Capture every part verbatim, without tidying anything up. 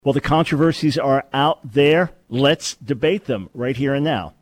Well, the controversies are out there. Let's debate them right here and now.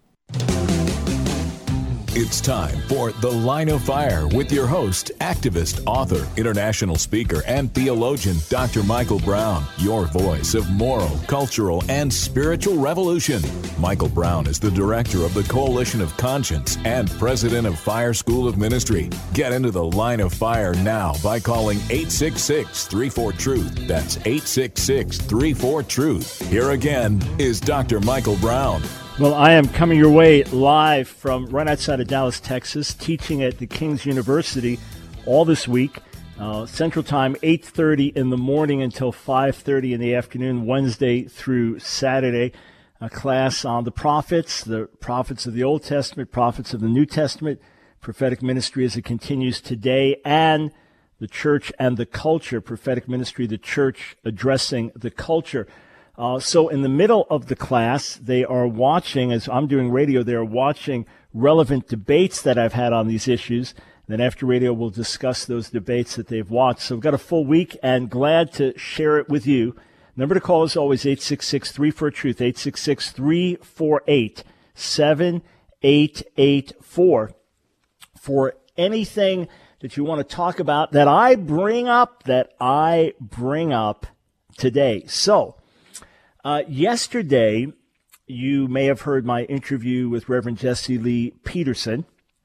It's time for The Line of Fire with your host, activist, author, international speaker, and theologian, Doctor Michael Brown, your voice of moral, cultural, and spiritual revolution. Michael Brown is the director of the Coalition of Conscience and president of Fire School of Ministry. Get into The Line of Fire now by calling eight six six, three four, truth. That's eight six six, three four, truth. Here again is Doctor Michael Brown. Well, I am coming your way live from right outside of Dallas, Texas, teaching at the King's University all this week. Uh, Central Time, eight thirty in the morning until five thirty in the afternoon, Wednesday through Saturday. A class on the prophets, the prophets of the Old Testament, prophets of the New Testament, prophetic ministry as it continues today, and the church and the culture, prophetic ministry, the church addressing the culture. Uh, so in the middle of the class, they are watching, as I'm doing radio, they are watching relevant debates that I've had on these issues. Then after radio, we'll discuss those debates that they've watched. So we've got a full week and glad to share it with you. Number to call is always eight six six, three four, truth, eight six six, three four eight, seven eight eight four for anything that you want to talk about that I bring up, that I bring up today. So, Uh, yesterday, you may have heard my interview with Reverend Jesse Lee Peterson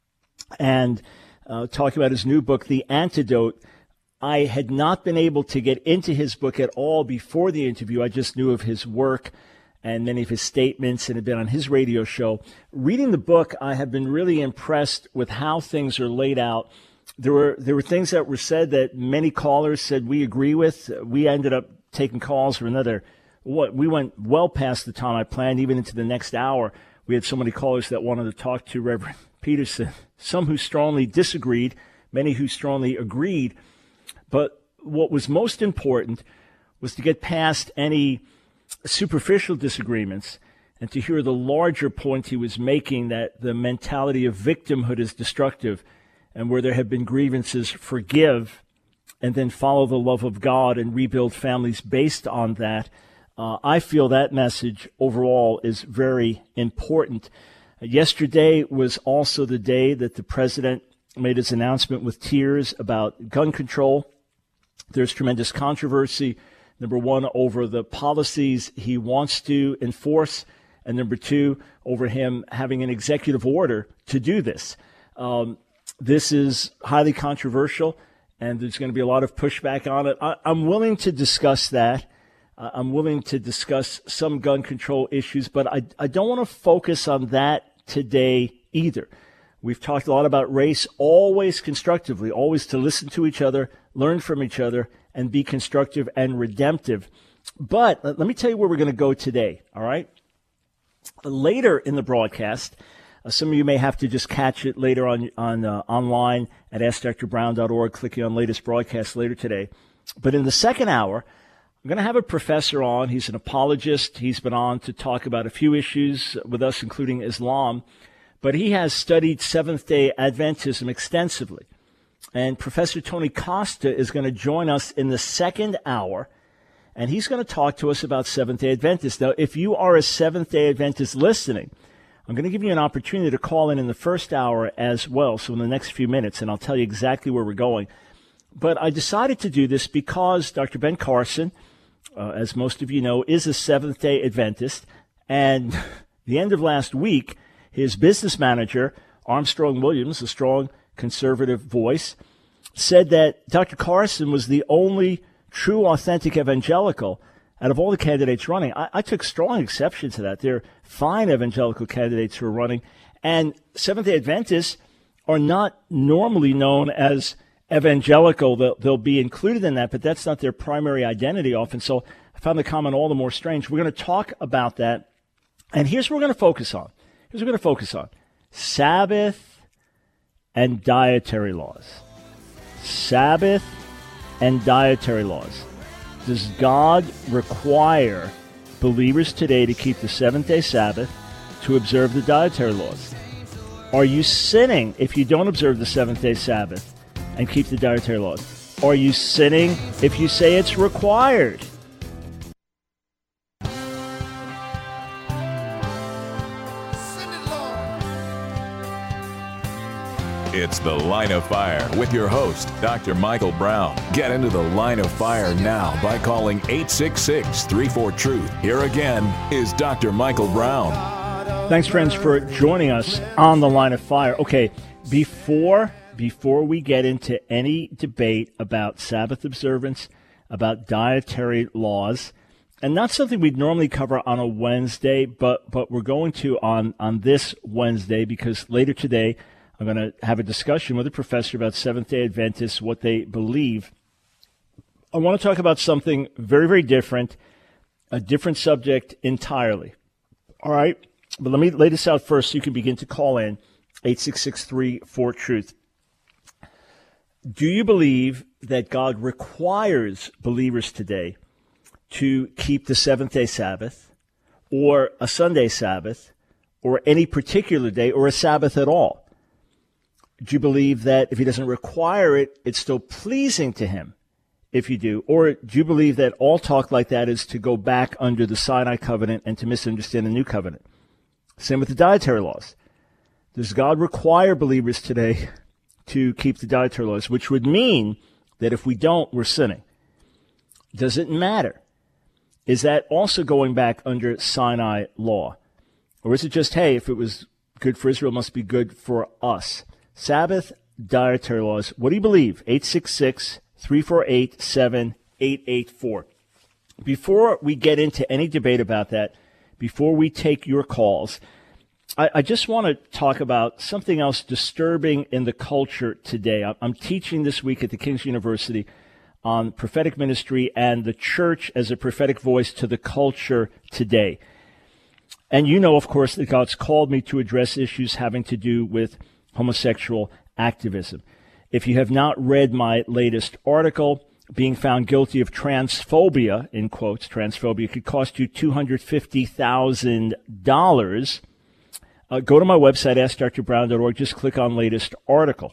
and uh, talking about his new book, The Antidote. I had not been able to get into his book at all before the interview. I just knew of his work and many of his statements and had been on his radio show. Reading the book, I have been really impressed with how things are laid out. There were there were things that were said that many callers said we agree with. We ended up taking calls for another What we went well past the time I planned, even into the next hour. We had so many callers that wanted to talk to Reverend Peterson, some who strongly disagreed, many who strongly agreed. But what was most important was to get past any superficial disagreements and to hear the larger point he was making, that the mentality of victimhood is destructive, and where there have been grievances, forgive, and then follow the love of God and rebuild families based on that. Uh, I feel that message overall is very important. Uh, yesterday was also the day that the president made his announcement with tears about gun control. There's tremendous controversy, number one, over the policies he wants to enforce, and number two, over him having an executive order to do this. Um, this is highly controversial, and there's going to be a lot of pushback on it. I, I'm willing to discuss that. Uh, I'm willing to discuss some gun control issues, but I, I don't want to focus on that today either. We've talked a lot about race, always constructively, always to listen to each other, learn from each other, and be constructive and redemptive. But let me tell you where we're going to go today, all right? Later in the broadcast, uh, some of you may have to just catch it later on, on uh, online at ask dr brown dot org, clicking on latest broadcast later today. But in the second hour, I'm going to have a professor on. He's an apologist. He's been on to talk about a few issues with us, including Islam. But he has studied Seventh-day Adventism extensively. And Professor Tony Costa is going to join us in the second hour, and he's going to talk to us about Seventh-day Adventists. Now, if you are a Seventh-day Adventist listening, I'm going to give you an opportunity to call in in the first hour as well, so in the next few minutes, and I'll tell you exactly where we're going. But I decided to do this because Doctor Ben Carson, Uh, as most of you know, is a Seventh-day Adventist. And the end of last week, his business manager, Armstrong Williams, a strong conservative voice, said that Doctor Carson was the only true, authentic evangelical out of all the candidates running. I, I took strong exception to that. There are fine evangelical candidates who are running. And Seventh-day Adventists are not normally known as evangelical. They'll, they'll be included in that, but that's not their primary identity often. So I found the comment all the more strange. We're going to talk about that. And here's what we're going to focus on. Here's what we're going to focus on. Sabbath and dietary laws. Sabbath and dietary laws. Does God require believers today to keep the seventh-day Sabbath, to observe the dietary laws? Are you sinning if you don't observe the seventh-day Sabbath and keep the dietary laws? Are you sinning if you say it's required? It's The Line of Fire with your host, Doctor Michael Brown. Get into the Line of Fire now by calling eight six six, three four, truth. Here again is Doctor Michael Brown. Thanks, friends, for joining us on The Line of Fire. Okay, before before we get into any debate about Sabbath observance, about dietary laws, and not something we'd normally cover on a Wednesday, but but we're going to on, on this Wednesday, because later today I'm going to have a discussion with a professor about Seventh-day Adventists, what they believe. I want to talk about something very, very different, a different subject entirely. All right? But let me lay this out first so you can begin to call in, eight six six, three four, truth. Do you believe that God requires believers today to keep the seventh-day Sabbath, or a Sunday Sabbath, or any particular day, or a Sabbath at all? Do you believe that if he doesn't require it, it's still pleasing to him if you do? Or do you believe that all talk like that is to go back under the Sinai covenant and to misunderstand the new covenant? Same with the dietary laws. Does God require believers today to keep the dietary laws, which would mean that if we don't, we're sinning? Does it matter? Is that also going back under Sinai law? Or is it just, hey, if it was good for Israel, it must be good for us? Sabbath, dietary laws. What do you believe? eight six six, three four eight, seven eight eight four. Before we get into any debate about that, before we take your calls, I, I just want to talk about something else disturbing in the culture today. I'm, I'm teaching this week at the King's University on prophetic ministry and the church as a prophetic voice to the culture today. And you know, of course, that God's called me to address issues having to do with homosexual activism. If you have not read my latest article, being found guilty of transphobia, in quotes, transphobia could cost you two hundred fifty thousand dollars. Uh, go to my website, ask dr brown dot org. Just click on latest article,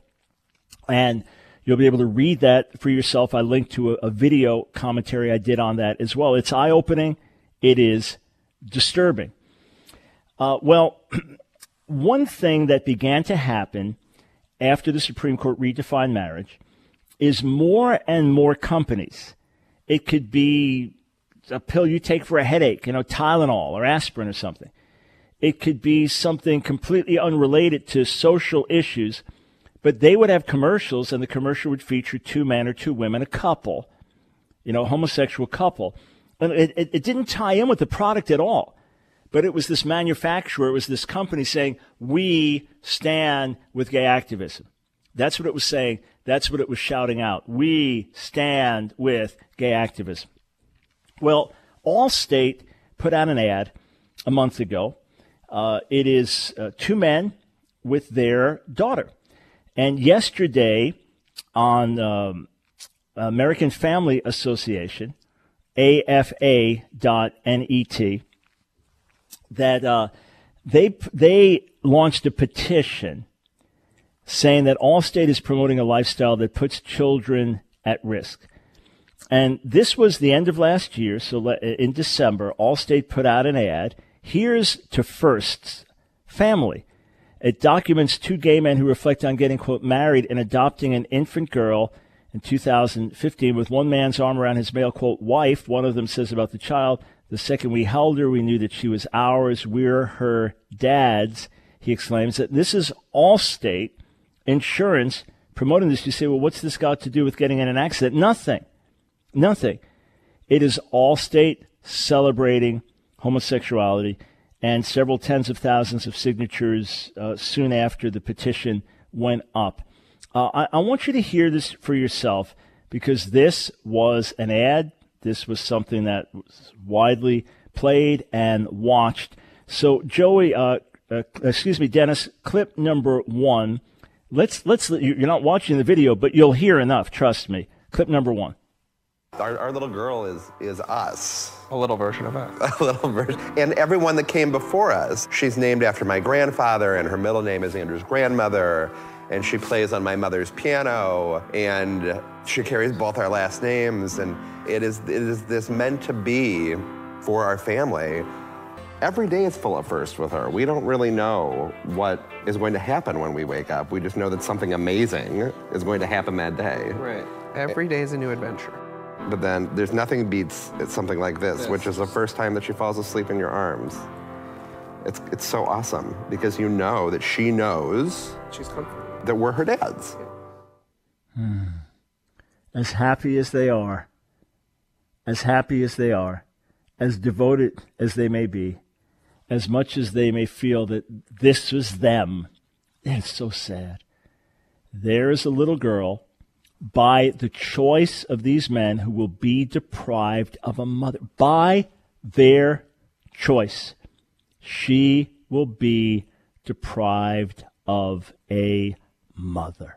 and you'll be able to read that for yourself. I linked to a, a video commentary I did on that as well. It's eye-opening. It is disturbing. Uh, well, one thing that began to happen after the Supreme Court redefined marriage is more and more companies. It could be a pill you take for a headache, you know, Tylenol or aspirin or something. It could be something completely unrelated to social issues, but they would have commercials, and the commercial would feature two men or two women, a couple, you know, homosexual couple. And it, it, it didn't tie in with the product at all, but it was this manufacturer, it was this company saying, we stand with gay activism. That's what it was saying. That's what it was shouting out. We stand with gay activism. Well, Allstate put out an ad a month ago. Uh, it is uh, two men with their daughter. And yesterday on um, American Family Association, A F A dot net, that uh, they they launched a petition saying that Allstate is promoting a lifestyle that puts children at risk. And this was the end of last year, so in December, Allstate put out an ad. Here's to First's family. It documents two gay men who reflect on getting, quote, married and adopting an infant girl in two thousand fifteen with one man's arm around his male, quote, wife. One of them says about the child, the second we held her, we knew that she was ours. We're her dads, he exclaims. That this is Allstate Insurance promoting this. You say, well, what's this got to do with getting in an accident? Nothing. Nothing. It is Allstate celebrating homosexuality, and several tens of thousands of signatures uh, soon after the petition went up. Uh, I, I want you to hear this for yourself, because this was an ad. This was something that was widely played and watched. So, Joey, uh, uh, excuse me, Dennis, clip number one. Let's let's. You're not watching the video, but you'll hear enough. Trust me. Clip number one. Our, our little girl is is us. A little version of us. A little version. And everyone that came before us. She's named after my grandfather, and her middle name is Andrew's grandmother. And she plays on my mother's piano, and she carries both our last names. And it is it is this meant to be for our family. every day is full of firsts with her. We don't really know what is going to happen when we wake up. We just know that something amazing is going to happen that day. Right. Every day is a new adventure. But then there's nothing beats something like this, this, which is the first time that she falls asleep in your arms. It's it's so awesome because you know that she knows she's comforted. That we're her dads. Hmm. As happy as they are, as happy as they are, as devoted as they may be, as much as they may feel that this was them, it's so sad. There is a little girl by the choice of these men who will be deprived of a mother. By their choice, she will be deprived of a mother.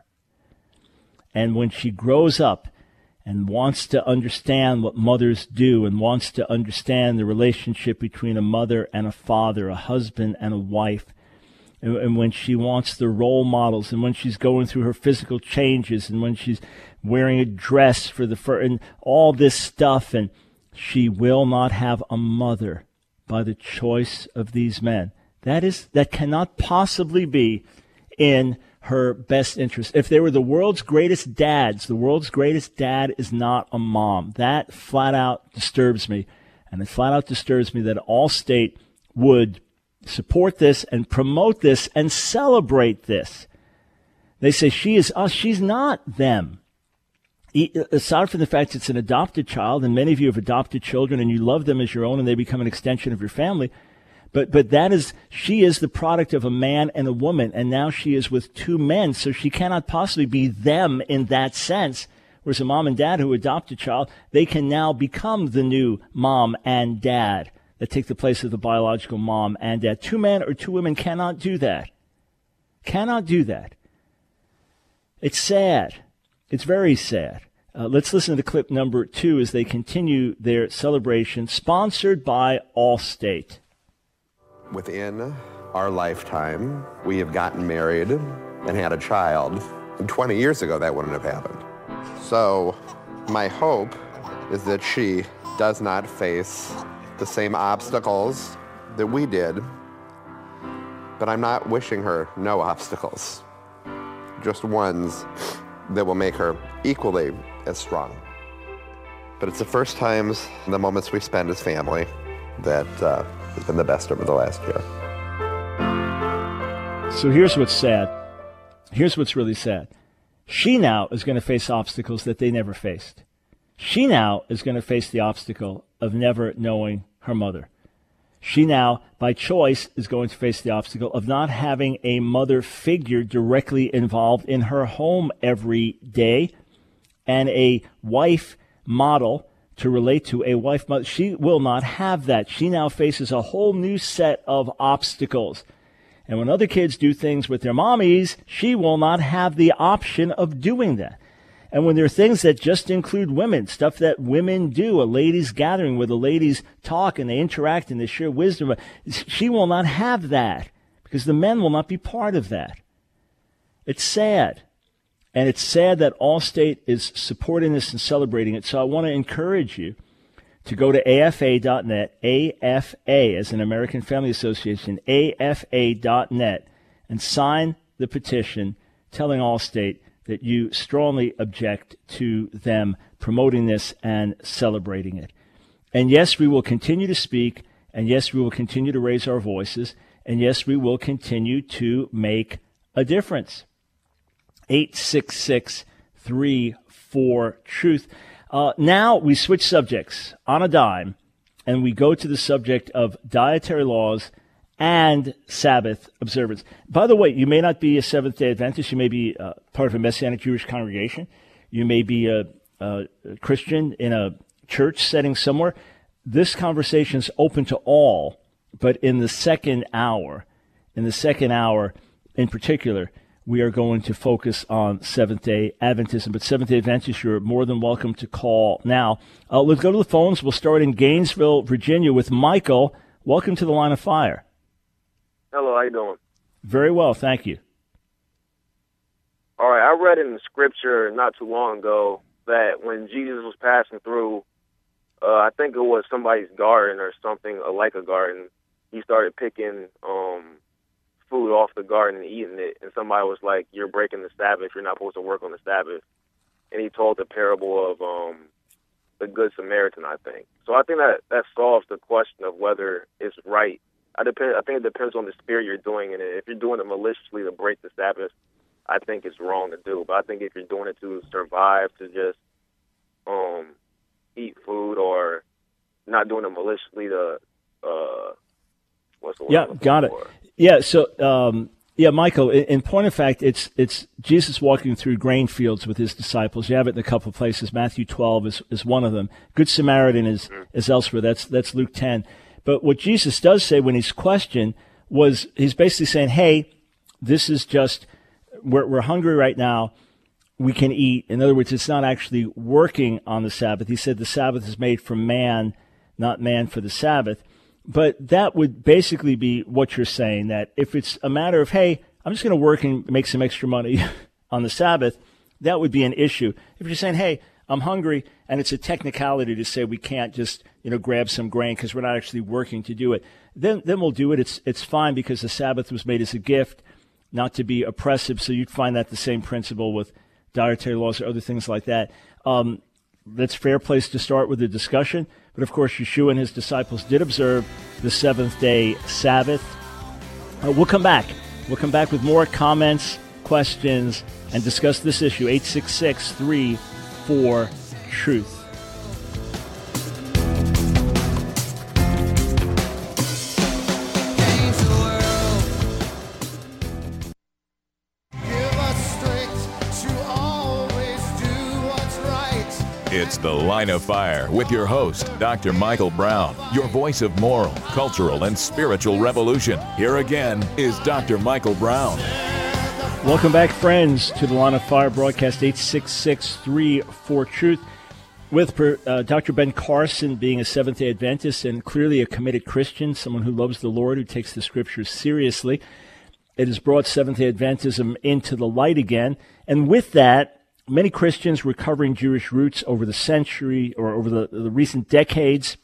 And when she grows up and wants to understand what mothers do and wants to understand the relationship between a mother and a father, a husband and a wife, and, and when she wants the role models, and when she's going through her physical changes, and when she's wearing a dress for the first, and all this stuff, and she will not have a mother by the choice of these men. That is, that cannot possibly be in her best interest. If they were the world's greatest dads, the world's greatest dad is not a mom. That flat out disturbs me. And it flat out disturbs me that Allstate would support this and promote this and celebrate this. They say she is us. She's not them. Aside from the fact it's an adopted child, and many of you have adopted children and you love them as your own and they become an extension of your family, But but that is, she is the product of a man and a woman, and now she is with two men, so she cannot possibly be them in that sense. Whereas a mom and dad who adopt a child, they can now become the new mom and dad that take the place of the biological mom and dad. Two men or two women cannot do that. Cannot do that. It's sad. It's very sad. Uh, let's listen to clip number two as they continue their celebration, sponsored by Allstate. Within our lifetime, we have gotten married and had a child. And twenty years ago, that wouldn't have happened. So my hope is that she does not face the same obstacles that we did, but I'm not wishing her no obstacles, just ones that will make her equally as strong. But it's the first times, the moments we spend as family, that uh, has been the best over the last year. So here's what's sad. Here's what's really sad. She now is going to face obstacles that they never faced. She now is going to face the obstacle of never knowing her mother. She now, by choice, is going to face the obstacle of not having a mother figure directly involved in her home every day, and a wife model to relate to, a wife mother. She will not have that. She now faces a whole new set of obstacles. And when other kids do things with their mommies, she will not have the option of doing that. And when there are things that just include women, stuff that women do, a ladies' gathering where the ladies talk and they interact and they share wisdom, she will not have that because the men will not be part of that. It's sad. And it's sad that Allstate is supporting this and celebrating it. So I want to encourage you to go to A F A dot net, A F A as an American Family Association, A F A dot net, and sign the petition telling Allstate that you strongly object to them promoting this and celebrating it. And yes, we will continue to speak, and yes, we will continue to raise our voices, and yes, we will continue to make a difference. eight six six, three four, truth. Uh, now we switch subjects on a dime, and we go to the subject of dietary laws and Sabbath observance. By the way, you may not be a Seventh-day Adventist. You may be uh, part of a Messianic Jewish congregation. You may be a, a Christian in a church setting somewhere. This conversation is open to all, but in the second hour, in the second hour in particular, we are going to focus on Seventh-day Adventism. But Seventh-day Adventists, you're more than welcome to call now. Uh, let's go to the phones. We'll start in Gainesville, Virginia with Michael. Welcome to the Line of Fire. Hello, how you doing? Very well, thank you. All right, I read in the scripture not too long ago that when Jesus was passing through, uh, I think it was somebody's garden or something, uh, like a garden, he started picking um, food off the garden and eating it. And somebody was like, "You're breaking the Sabbath. You're not supposed to work on the Sabbath." And he told the parable of um, the Good Samaritan, I think. So I think that that solves the question of whether it's right. I depend. I think it depends on the spirit you're doing it in. If you're doing it maliciously to break the Sabbath, I think it's wrong to do. But I think if you're doing it to survive, to just um, eat food, or not doing it maliciously to, uh, what's the word? Yeah, got it. For? Yeah, so, um, yeah, Michael, in, in point of fact, it's it's Jesus walking through grain fields with his disciples. You have it in a couple of places. Matthew twelve is, is one of them. Good Samaritan is, mm-hmm. is elsewhere. That's that's Luke ten. But what Jesus does say when he's questioned was, he's basically saying, hey, this is just, we're, we're hungry right now. We can eat. In other words, it's not actually working on the Sabbath. He said the Sabbath is made for man, not man for the Sabbath. But that would basically be what you're saying, that if it's a matter of, hey, I'm just going to work and make some extra money on the Sabbath, that would be an issue. If you're saying, hey, I'm hungry, and it's a technicality to say we can't just, you know, grab some grain because we're not actually working to do it, then then we'll do it. It's it's fine because the Sabbath was made as a gift, not to be oppressive. So you'd find that the same principle with dietary laws or other things like that. Um, that's a fair place to start with the discussion. But, of course, Yeshua and his disciples did observe the seventh-day Sabbath. Uh, we'll come back. We'll come back with more comments, questions, and discuss this issue, eight six six, three four, truth. It's The Line of Fire with your host, Doctor Michael Brown, your voice of moral, cultural, and spiritual revolution. Here again is Doctor Michael Brown. Welcome back, friends, to The Line of Fire broadcast, eight six six, three four, truth. With uh, Doctor Ben Carson being a Seventh-day Adventist and clearly a committed Christian, someone who loves the Lord, who takes the Scriptures seriously. It has brought Seventh-day Adventism into the light again. And with that, many Christians recovering Jewish roots over the century or over the, the recent decades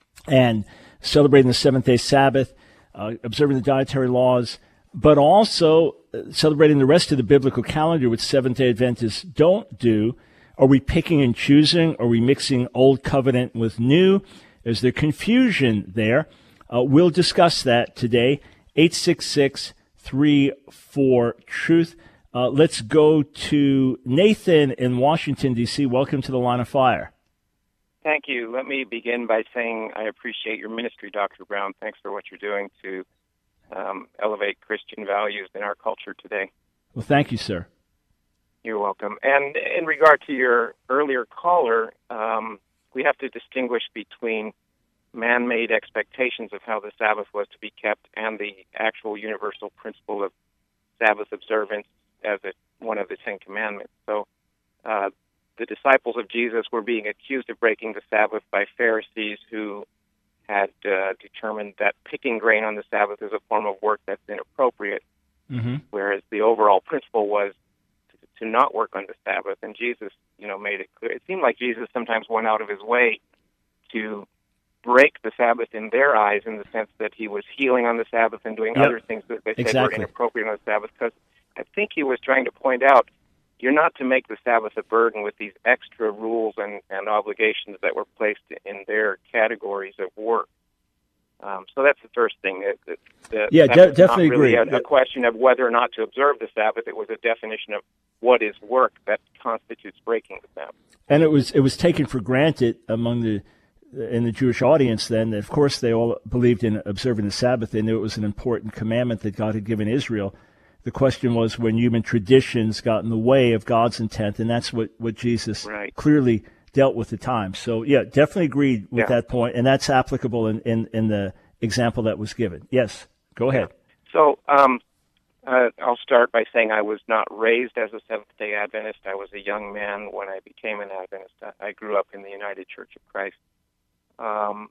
and celebrating the seventh-day Sabbath, uh, observing the dietary laws, but also celebrating the rest of the biblical calendar, which Seventh-day Adventists don't do. Are we picking and choosing? Are we mixing Old Covenant with New? Is there confusion there? Uh, we'll discuss that today. eight six six, three four, truth. Uh, let's go to Nathan in Washington, D C Welcome to The Line of Fire. Thank you. Let me begin by saying I appreciate your ministry, Doctor Brown. Thanks for what you're doing to um, elevate Christian values in our culture today. Well, thank you, sir. You're welcome. And in regard to your earlier caller, um, we have to distinguish between man-made expectations of how the Sabbath was to be kept and the actual universal principle of Sabbath observance as a, one of the Ten Commandments. So uh, the disciples of Jesus were being accused of breaking the Sabbath by Pharisees who had uh, determined that picking grain on the Sabbath is a form of work that's inappropriate, mm-hmm. whereas the overall principle was to, to not work on the Sabbath. And Jesus, you know, made it clear. It seemed like Jesus sometimes went out of his way to break the Sabbath in their eyes, in the sense that he was healing on the Sabbath and doing yep. other things that they said exactly. were inappropriate on the Sabbath, because I think he was trying to point out, you're not to make the Sabbath a burden with these extra rules and, and obligations that were placed in their categories of work. Um, so that's the first thing. The, the yeah, de- definitely not really agree. A, a question of whether or not to observe the Sabbath. It was a definition of what is work that constitutes breaking the Sabbath. And it was it was taken for granted among the in the Jewish audience then that, of course, they all believed in observing the Sabbath. They knew it was an important commandment that God had given Israel. The question was when human traditions got in the way of God's intent, and that's what, what Jesus right. clearly dealt with at the time. So, yeah, definitely agreed with yeah. that point, and that's applicable in, in, in the example that was given. Yes, go ahead. Yeah. So um, uh, I'll start by saying I was not raised as a Seventh-day Adventist. I was a young man when I became an Adventist. I grew up in the United Church of Christ. Um,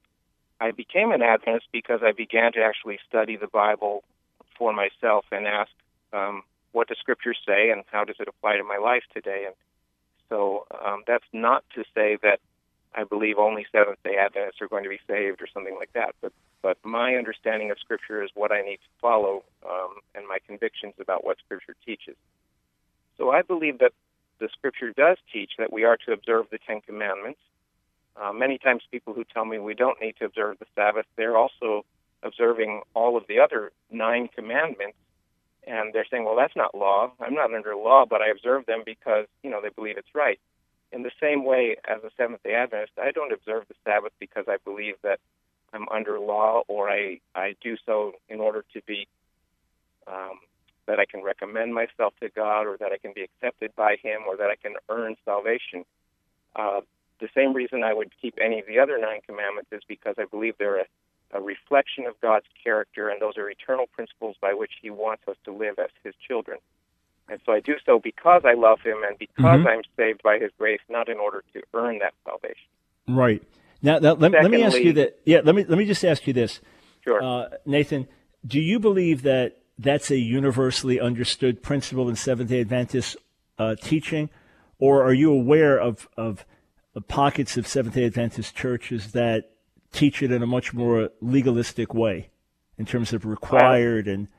I became an Adventist because I began to actually study the Bible for myself and ask, um, what does Scripture say and how does it apply to my life today? And so um, that's not to say that I believe only Seventh-day Adventists are going to be saved or something like that. But but my understanding of Scripture is what I need to follow, um, and my convictions about what Scripture teaches. So I believe that the Scripture does teach that we are to observe the Ten Commandments. Uh, many times people who tell me we don't need to observe the Sabbath, they're also observing all of the other nine commandments, and they're saying, well, that's not law. I'm not under law, but I observe them because, you know, they believe it's right. In the same way, as a Seventh-day Adventist, I don't observe the Sabbath because I believe that I'm under law, or I, I do so in order to be, um, that I can recommend myself to God, or that I can be accepted by Him, or that I can earn salvation. Uh, the same reason I would keep any of the other nine commandments is because I believe they're a, a reflection of God's character, and those are eternal principles by which He wants us to live as His children. And so I do so because I love Him and because mm-hmm. I'm saved by His grace, not in order to earn that salvation. Right. Now, now let, Secondly, let me ask you that. Yeah, let me let me just ask you this. Sure. Uh, Nathan, do you believe that that's a universally understood principle in Seventh-day Adventist uh, teaching, or are you aware of, of of pockets of Seventh-day Adventist churches that teach it in a much more legalistic way in terms of required and...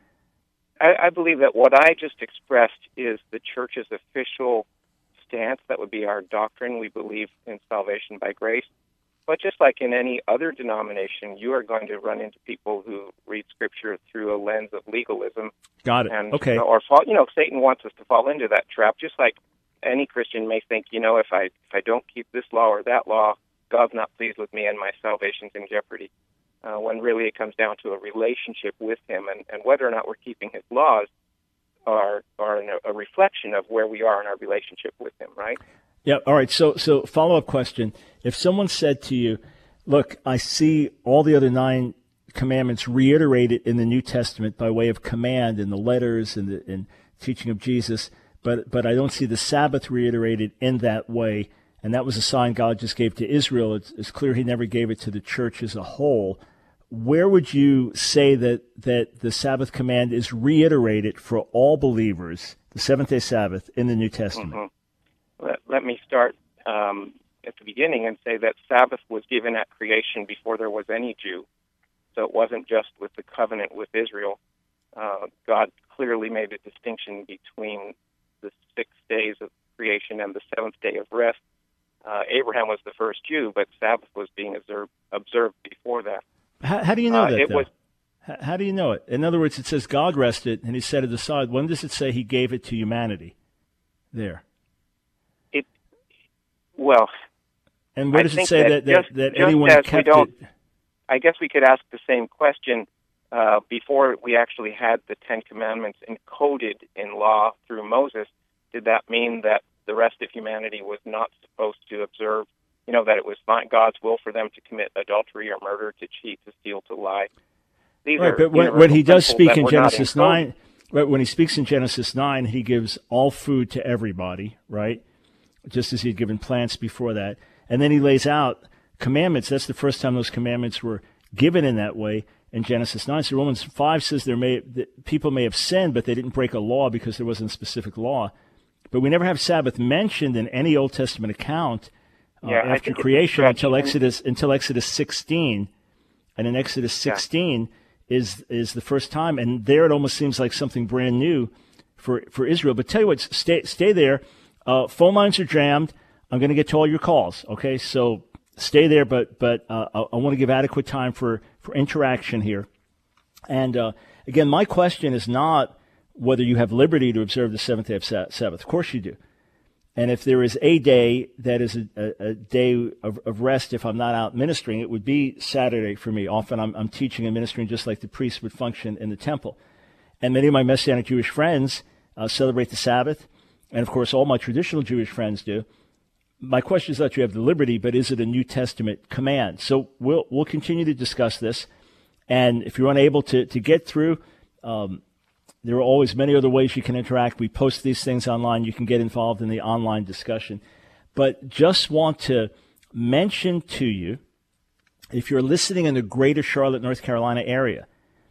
I, I believe that what I just expressed is the church's official stance. That would be our doctrine. We believe in salvation by grace. But just like in any other denomination, you are going to run into people who read Scripture through a lens of legalism. Got it. And, okay. You know, or fall, you know, Satan wants us to fall into that trap. Just like any Christian may think, you know, if I if I don't keep this law or that law, God's not pleased with me and my salvation's in jeopardy. Uh, when really it comes down to a relationship with Him, and, and whether or not we're keeping His laws are are a reflection of where we are in our relationship with Him, right? Yeah. All right. So, so follow-up question: if someone said to you, "Look, I see all the other nine commandments reiterated in the New Testament by way of command in the letters and the in teaching of Jesus, but but I don't see the Sabbath reiterated in that way." And that was a sign God just gave to Israel. It's, it's clear He never gave it to the church as a whole. Where would you say that, that the Sabbath command is reiterated for all believers, the seventh-day Sabbath, in the New Testament? Mm-hmm. Let, let me start um, at the beginning and say that Sabbath was given at creation before there was any Jew. So it wasn't just with the covenant with Israel. Uh, God clearly made a distinction between the six days of creation and the seventh day of rest. Uh, Abraham was the first Jew, but Sabbath was being observed, observed before that. How, how do you know uh, that, it though? Was, how, how do you know it? In other words, it says God rested, and He set it aside. When does it say He gave it to humanity? There. It Well... And where does I it say that, that, that, just, that just anyone kept it? I guess we could ask the same question uh, before we actually had the Ten Commandments encoded in law through Moses. Did that mean that the rest of humanity was not supposed to observe, you know, that it was not God's will for them to commit adultery or murder, to cheat, to steal, to lie? These right, are but when, when He does speak in Genesis in nine, right, when He speaks in Genesis nine, He gives all food to everybody, right? Just as He had given plants before that. And then He lays out commandments. That's the first time those commandments were given in that way in Genesis nine. So Romans five says there may that people may have sinned, but they didn't break a law because there wasn't a specific law. But we never have Sabbath mentioned in any Old Testament account uh, yeah, after creation until Exodus until Exodus sixteen, and in Exodus sixteen yeah. is is the first time, and there it almost seems like something brand new for for Israel. But tell you what, stay stay there. Uh, phone lines are jammed. I'm going to get to all your calls. Okay, so stay there, but but uh, I, I want to give adequate time for for interaction here. And uh, again, my question is not whether you have liberty to observe the seventh day of Sabbath. Of course you do. And if there is a day that is a, a, a day of, of rest, if I'm not out ministering, it would be Saturday for me. Often I'm, I'm teaching and ministering just like the priests would function in the temple. And many of my Messianic Jewish friends uh, celebrate the Sabbath. And, of course, all my traditional Jewish friends do. My question is that you have the liberty, but is it a New Testament command? So we'll we'll continue to discuss this. And if you're unable to, to get through, um, there are always many other ways you can interact. We post these things online. You can get involved in the online discussion. But just want to mention to you, if you're listening in the greater Charlotte, North Carolina area,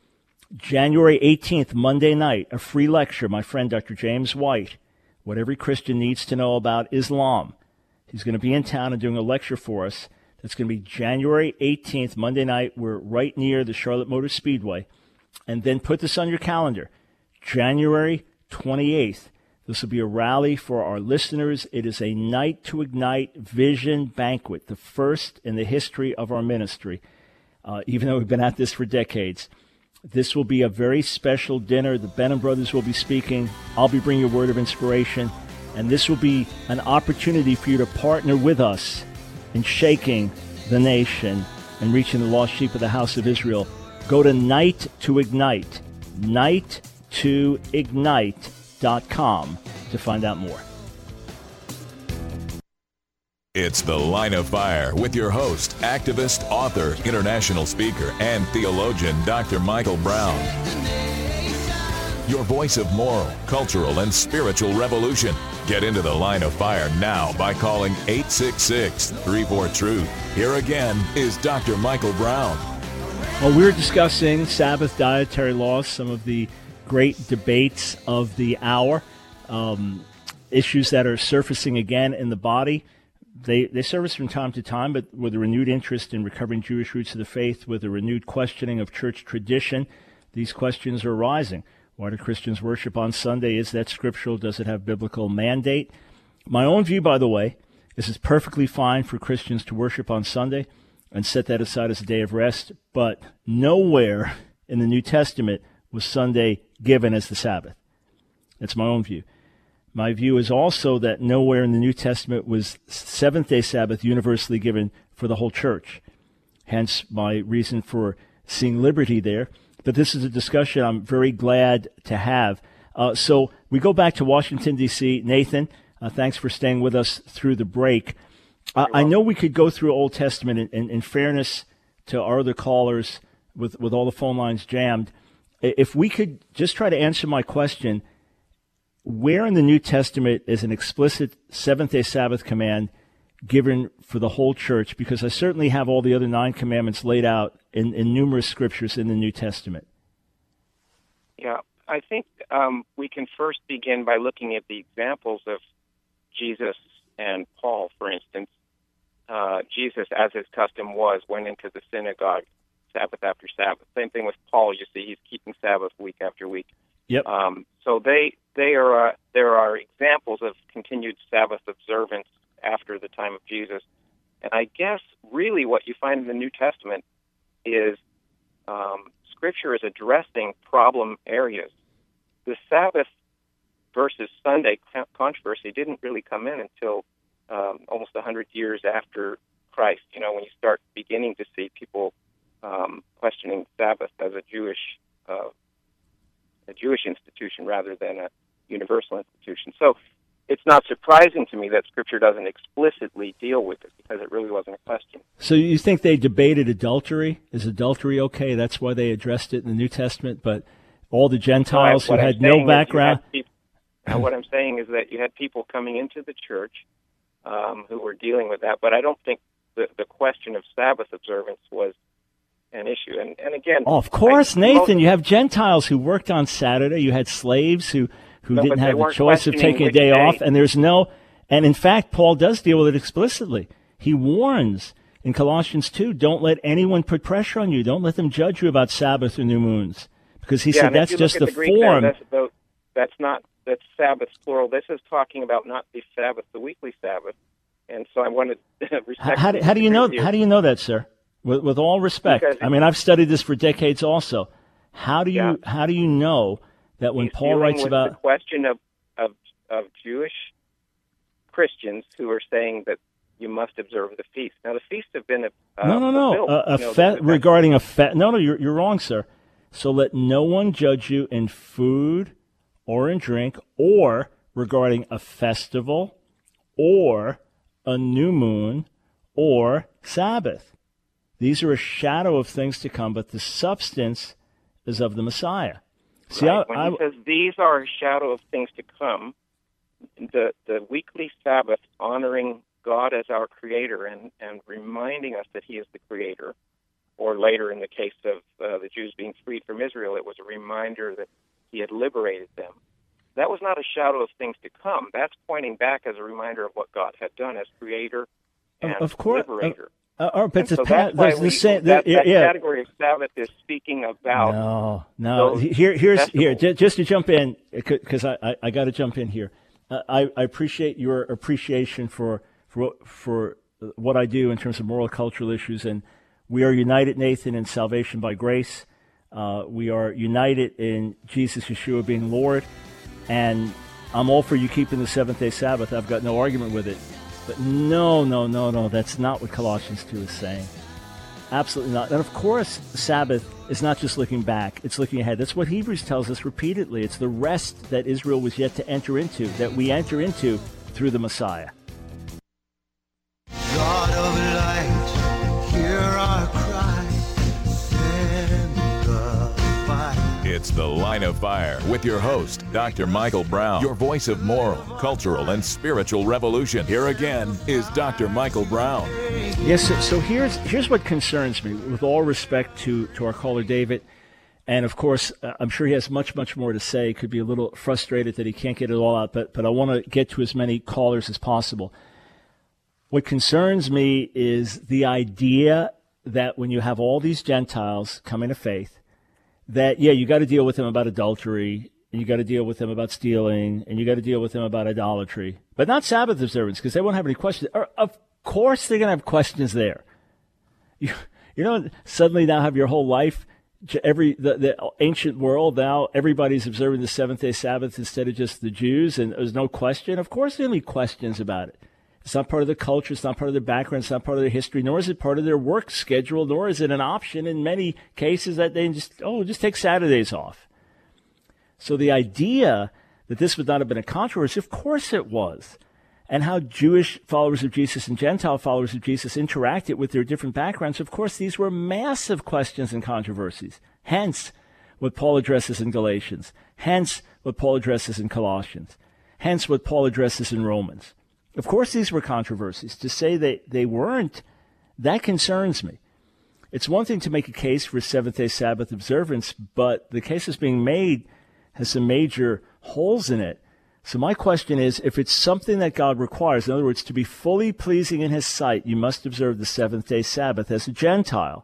January eighteenth, Monday night, a free lecture, my friend Doctor James White, What Every Christian Needs to Know About Islam. He's going to be in town and doing a lecture for us. It's going to be January eighteenth, Monday night. We're right near the Charlotte Motor Speedway. And then put this on your calendar, January twenty-eighth. This will be a rally for our listeners. It is a Night to Ignite Vision Banquet, the first in the history of our ministry, uh, even though we've been at this for decades. This will be a very special dinner. The Benham brothers will be speaking. I'll be bringing a word of inspiration. And this will be an opportunity for you to partner with us in shaking the nation and reaching the lost sheep of the house of Israel. Go to Night to Ignite, night to ignite dot com to find out more. It's The Line of Fire with your host, activist, author, international speaker, and theologian, Doctor Michael Brown. Your voice of moral, cultural, and spiritual revolution. Get into The Line of Fire now by calling eight six six, three four, truth. Here again is Doctor Michael Brown. Well, we're discussing Sabbath dietary laws, some of the great debates of the hour, um, issues that are surfacing again in the body. They they surface from time to time, but with a renewed interest in recovering Jewish roots of the faith, with a renewed questioning of church tradition, these questions are rising. Why do Christians worship on Sunday? Is that scriptural? Does it have biblical mandate? My own view, by the way, is it's perfectly fine for Christians to worship on Sunday and set that aside as a day of rest, but nowhere in the New Testament was Sunday given as the Sabbath. That's my own view. My view is also that nowhere in the New Testament was seventh-day Sabbath universally given for the whole church. Hence my reason for seeing liberty there. But this is a discussion I'm very glad to have. Uh, so we go back to Washington, D C Nathan, uh, thanks for staying with us through the break. Uh, I know we could go through Old Testament, in, in, in fairness to our other callers, with, with all the phone lines jammed. If we could just try to answer my question, where in the New Testament is an explicit seventh-day Sabbath command given for the whole church? Because I certainly have all the other nine commandments laid out in, in numerous scriptures in the New Testament. Yeah, I think um, we can first begin by looking at the examples of Jesus and Paul, for instance. Uh, Jesus, as his custom was, went into the synagogue Sabbath after Sabbath. Same thing with Paul. You see, he's keeping Sabbath week after week. Yep. Um, so they they are uh, there are examples of continued Sabbath observance after the time of Jesus, and I guess really what you find in the New Testament is um, Scripture is addressing problem areas. The Sabbath versus Sunday controversy didn't really come in until um, almost a hundred years after Christ. You know, when you start beginning to see people um, questioning Sabbath as a Jewish uh, a Jewish institution rather than a universal institution. So it's not surprising to me that Scripture doesn't explicitly deal with it, because it really wasn't a question. So you think they debated adultery? Is adultery okay? That's why they addressed it in the New Testament, but all the Gentiles no, who had no background... People, now what I'm saying is that you had people coming into the church um, who were dealing with that, but I don't think the, the question of Sabbath observance was an issue. And, and again... Oh, of course, I, Nathan, most, you have Gentiles who worked on Saturday. You had slaves who... who no, didn't have the choice of taking a day day off, and there's no, and in fact, Paul does deal with it explicitly. He warns in Colossians two, don't let anyone put pressure on you. Don't let them judge you about Sabbath or new moons, because he yeah, said that's just the, the form. There, that's, about, that's not, that's Sabbath plural. This is talking about not the Sabbath, the weekly Sabbath. And so I wanted to respect. How, how, how do you know, how do you know that, sir? With, with all respect. Because I mean, I've studied this for decades also. How do you, yeah. how do you know that when He's Paul dealing writes with about the question of, of of Jewish Christians who are saying that you must observe the feast. Now, the feasts have been uh, no, no, no, fulfilled. a, a you know, fe- the, regarding a fe- no, no, you're you're wrong, sir. So let no one judge you in food or in drink, or regarding a festival, or a new moon, or Sabbath. These are a shadow of things to come, but the substance is of the Messiah. See, right. I, when I, he says these are a shadow of things to come, the the weekly Sabbath honoring God as our Creator and, and reminding us that He is the Creator, or later in the case of uh, the Jews being freed from Israel, it was a reminder that He had liberated them. That was not a shadow of things to come. That's pointing back as a reminder of what God had done as Creator and of course, Liberator. Uh, or, but And the, so pa- that's why the we, same, that, the, that yeah. category of Sabbath is speaking about. No, no. those Here, here's here. festivals. j- Just to jump in, because I, I, I got to jump in here. Uh, I, I appreciate your appreciation for for what- for what I do in terms of moral cultural issues, and we are united, Nathan, in salvation by grace. Uh, we are united in Jesus Yeshua being Lord, and I'm all for you keeping the seventh day Sabbath. I've got no argument with it. But no, no, no, no, that's not what Colossians two is saying. Absolutely not. And of course, Sabbath is not just looking back, it's looking ahead. That's what Hebrews tells us repeatedly. It's the rest that Israel was yet to enter into, that we enter into through the Messiah. God of light, hear our cry, send the fire. It's The Line of Fire with your host, Doctor Michael Brown, your voice of moral, cultural, and spiritual revolution. Here again is Doctor Michael Brown. Yes, so, so here's here's what concerns me, with all respect to, to our caller David. And of course, uh, I'm sure he has much, much more to say. Could be a little frustrated that he can't get it all out, but, but I want to get to as many callers as possible. What concerns me is the idea that when you have all these Gentiles coming to faith, that, yeah, you got to deal with them about adultery, and you got to deal with them about stealing, and you got to deal with them about idolatry, but not Sabbath observance, because they won't have any questions. Or, of course they're going to have questions there. You, you don't suddenly now have your whole life, every the, the ancient world, now everybody's observing the seventh-day Sabbath instead of just the Jews, and there's no question. Of course there will be questions about it. It's not part of their culture. It's not part of their background. It's not part of their history, nor is it part of their work schedule, nor is it an option in many cases that they just, oh, just take Saturdays off. So the idea that this would not have been a controversy, of course it was. And how Jewish followers of Jesus and Gentile followers of Jesus interacted with their different backgrounds, of course, these were massive questions and controversies. Hence, what Paul addresses in Galatians. Hence, what Paul addresses in Colossians. Hence, what Paul addresses in Romans. Of course, these were controversies. To say that they weren't, that concerns me. It's one thing to make a case for seventh-day Sabbath observance, but the case that's being made has some major holes in it. So my question is, if it's something that God requires, in other words, to be fully pleasing in his sight, you must observe the seventh-day Sabbath as a Gentile.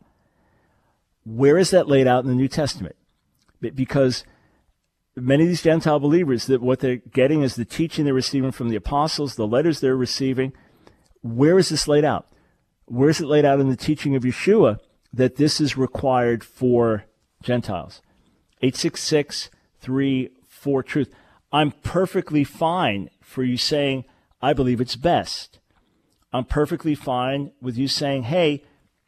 Where is that laid out in the New Testament? Because many of these Gentile believers, that what they're getting is the teaching they're receiving from the apostles, the letters they're receiving. Where is this laid out? Where is it laid out in the teaching of Yeshua that this is required for Gentiles? eight six six, three four, truth. I'm perfectly fine for you saying, I believe it's best. I'm perfectly fine with you saying, hey,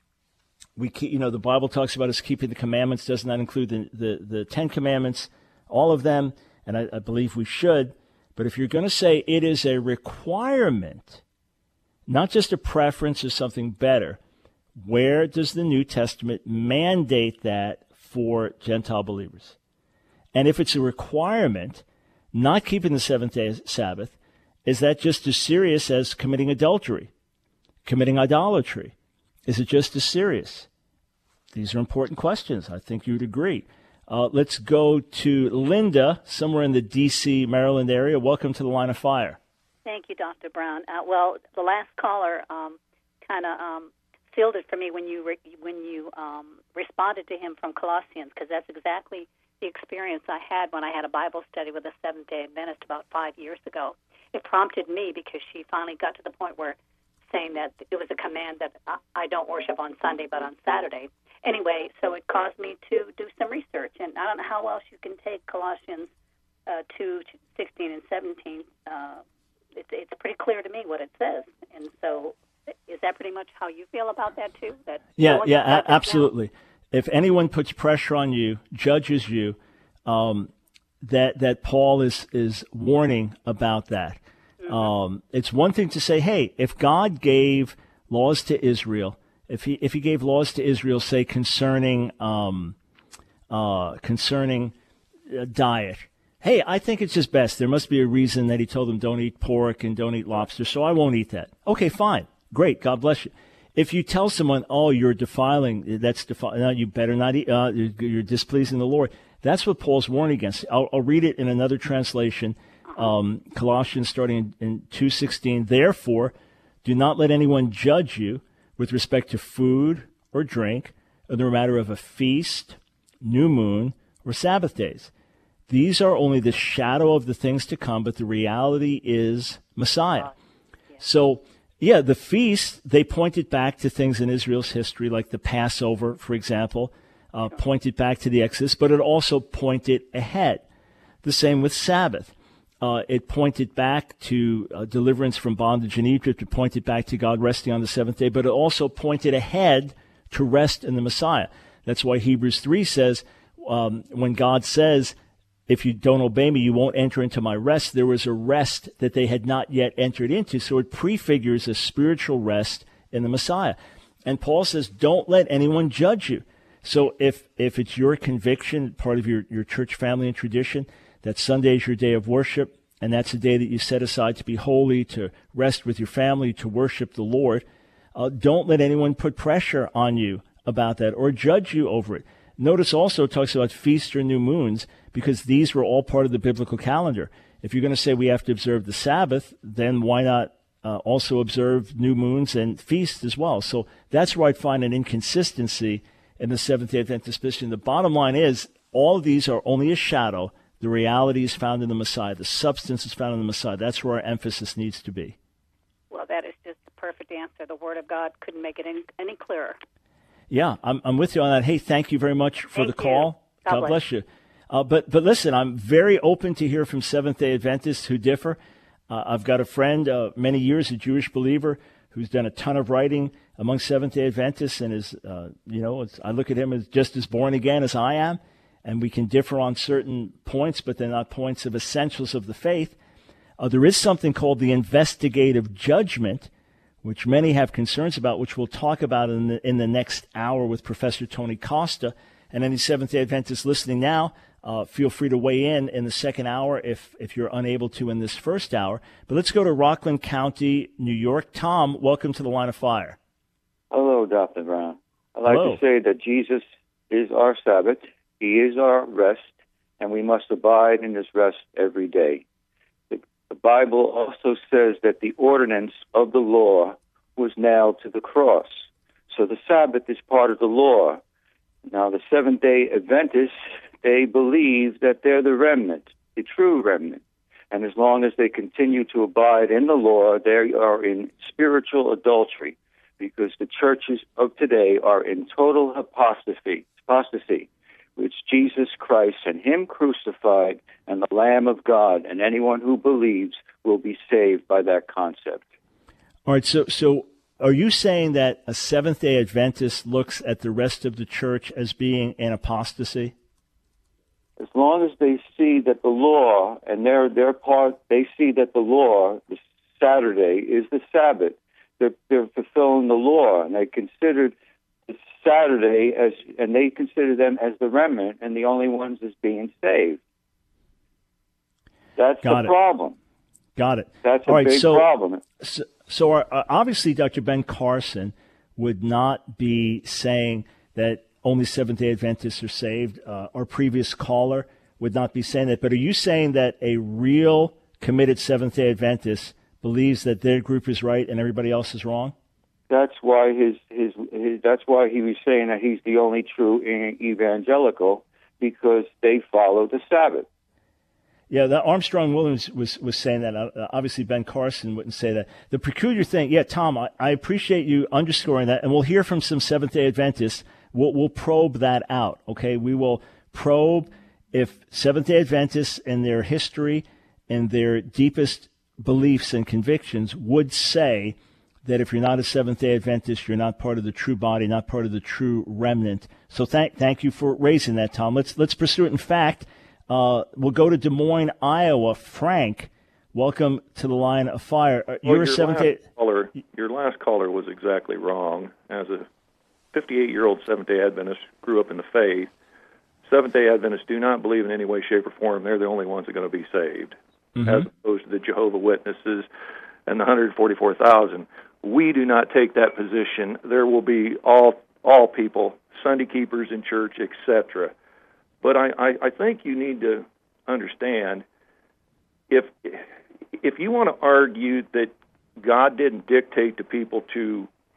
we keep, you know, the Bible talks about us keeping the commandments. Does not include the, the, the Ten Commandments, all of them, and I, I believe we should. But if you're going to say it is a requirement, not just a preference or something better, where does the New Testament mandate that for Gentile believers? And if it's a requirement, not keeping the seventh-day Sabbath, is that just as serious as committing adultery, committing idolatry? Is it just as serious? These are important questions. I think you'd agree. Uh, let's go to Linda, somewhere in the D C, Maryland area. Welcome to the Line of Fire. Thank you, Doctor Brown. Uh, well, the last caller um, kind of um, sealed it for me when you re- when you um, responded to him from Colossians, because that's exactly the experience I had when I had a Bible study with a Seventh-day Adventist about five years ago. It prompted me because she finally got to the point where saying that it was a command that I don't worship on Sunday but on Saturday. Anyway, so it caused me to do some research, and I don't know how else you can take Colossians uh, two, sixteen, and seventeen. Uh, it's, it's pretty clear to me what it says, and so is that pretty much how you feel about that too? That yeah, no yeah, a- absolutely. Now? If anyone puts pressure on you, judges you, um, that that Paul is is warning about that. Mm-hmm. Um, it's one thing to say, hey, if God gave laws to Israel, if he if he gave laws to Israel, say concerning um, uh, concerning uh, diet, hey, I think it's just best. There must be a reason that he told them don't eat pork and don't eat lobster, so I won't eat that. Okay, fine, great, God bless you. If you tell someone, oh, you're defiling, that's defiling, no, you better not eat, uh, you're, you're displeasing the Lord. That's what Paul's warning against. I'll, I'll read it in another translation, um, Colossians starting in, in two sixteen. Therefore, do not let anyone judge you with respect to food or drink, or the matter of a feast, new moon, or Sabbath days. These are only the shadow of the things to come, but the reality is Messiah. So, yeah, the feasts, they pointed back to things in Israel's history, like the Passover, for example, uh, pointed back to the Exodus, but it also pointed ahead. The same with Sabbath. Uh, it pointed back to uh, deliverance from bondage in Egypt. It pointed back to God resting on the seventh day, but it also pointed ahead to rest in the Messiah. That's why Hebrews three says, um, when God says, if you don't obey me, you won't enter into my rest, there was a rest that they had not yet entered into. So it prefigures a spiritual rest in the Messiah. And Paul says, don't let anyone judge you. So if, if it's your conviction, part of your, your church family and tradition, that Sunday is your day of worship, and that's a day that you set aside to be holy, to rest with your family, to worship the Lord, uh, don't let anyone put pressure on you about that or judge you over it. Notice also it talks about feasts or new moons, because these were all part of the biblical calendar. If you're going to say we have to observe the Sabbath, then why not uh, also observe new moons and feasts as well? So that's where I'd find an inconsistency in the Seventh-day Adventist position. The bottom line is all of these are only a shadow. The reality is found in the Messiah. The substance is found in the Messiah. That's where our emphasis needs to be. Well, that is just the perfect answer. The Word of God couldn't make it any, any clearer. Yeah, I'm, I'm with you on that. Hey, thank you very much for thank the call. God, God bless. bless you. Uh, but but listen, I'm very open to hear from Seventh-day Adventists who differ. Uh, I've got a friend, uh, many years, a Jewish believer, who's done a ton of writing among Seventh-day Adventists, and is, uh, you know, it's, I look at him as just as born again as I am. And we can differ on certain points, but they're not points of essentials of the faith. Uh, there is something called the investigative judgment, which many have concerns about, which we'll talk about in the, in the next hour with Professor Tony Costa. And any Seventh-day Adventists listening now, uh, feel free to weigh in in the second hour if, if you're unable to in this first hour. But let's go to Rockland County, New York. Tom, welcome to the Line of Fire. Hello, Doctor Brown. I'd like Hello. to say that Jesus is our Sabbath. He is our rest, and we must abide in his rest every day. The, the Bible also says that the ordinance of the law was nailed to the cross. So the Sabbath is part of the law. Now, the Seventh-day Adventists, they believe that they're the remnant, the true remnant. And as long as they continue to abide in the law, they are in spiritual adultery, because the churches of today are in total apostasy. apostasy. It's Jesus Christ and him crucified and the Lamb of God, and anyone who believes will be saved by that concept. All right, so so are you saying that a Seventh-day Adventist looks at the rest of the church as being in apostasy? As long as they see that the law, and their their part, they see that the law, the Saturday, is the Sabbath. They're, they're fulfilling the law, and they considered Saturday as, and they consider them as the remnant and the only ones as being saved. That's Got the it. problem. Got it. That's a All right, big so, problem. So, so our, uh, obviously, Doctor Ben Carson would not be saying that only Seventh-day Adventists are saved. Uh, our previous caller would not be saying that. But are you saying that a real committed Seventh-day Adventist believes that their group is right and everybody else is wrong? That's why his, his his that's why he was saying that he's the only true evangelical, because they follow the Sabbath. Yeah, that Armstrong Williams was, was saying that. Uh, obviously, Ben Carson wouldn't say that. The peculiar thing, yeah, Tom, I, I appreciate you underscoring that, and we'll hear from some Seventh-day Adventists. We'll, we'll probe that out, okay? We will probe if Seventh-day Adventists in their history and their deepest beliefs and convictions would say that if you're not a Seventh-day Adventist, you're not part of the true body, not part of the true remnant. So thank thank you for raising that, Tom. Let's let's pursue it. In fact, uh, we'll go to Des Moines, Iowa. Frank, welcome to the Line of Fire. Uh, you're well, a Seventh-day caller. Your last caller was exactly wrong. As a fifty-eight-year-old Seventh-day Adventist, grew up in the faith. Seventh-day Adventists do not believe in any way, shape, or form they're the only ones that are going to be saved, mm-hmm. as opposed to the Jehovah's Witnesses and the one hundred forty-four thousand. We do not take that position. There will be all all people, Sunday keepers in church, et cetera. But I, I, I think you need to understand, if if you want to argue that God didn't dictate to people to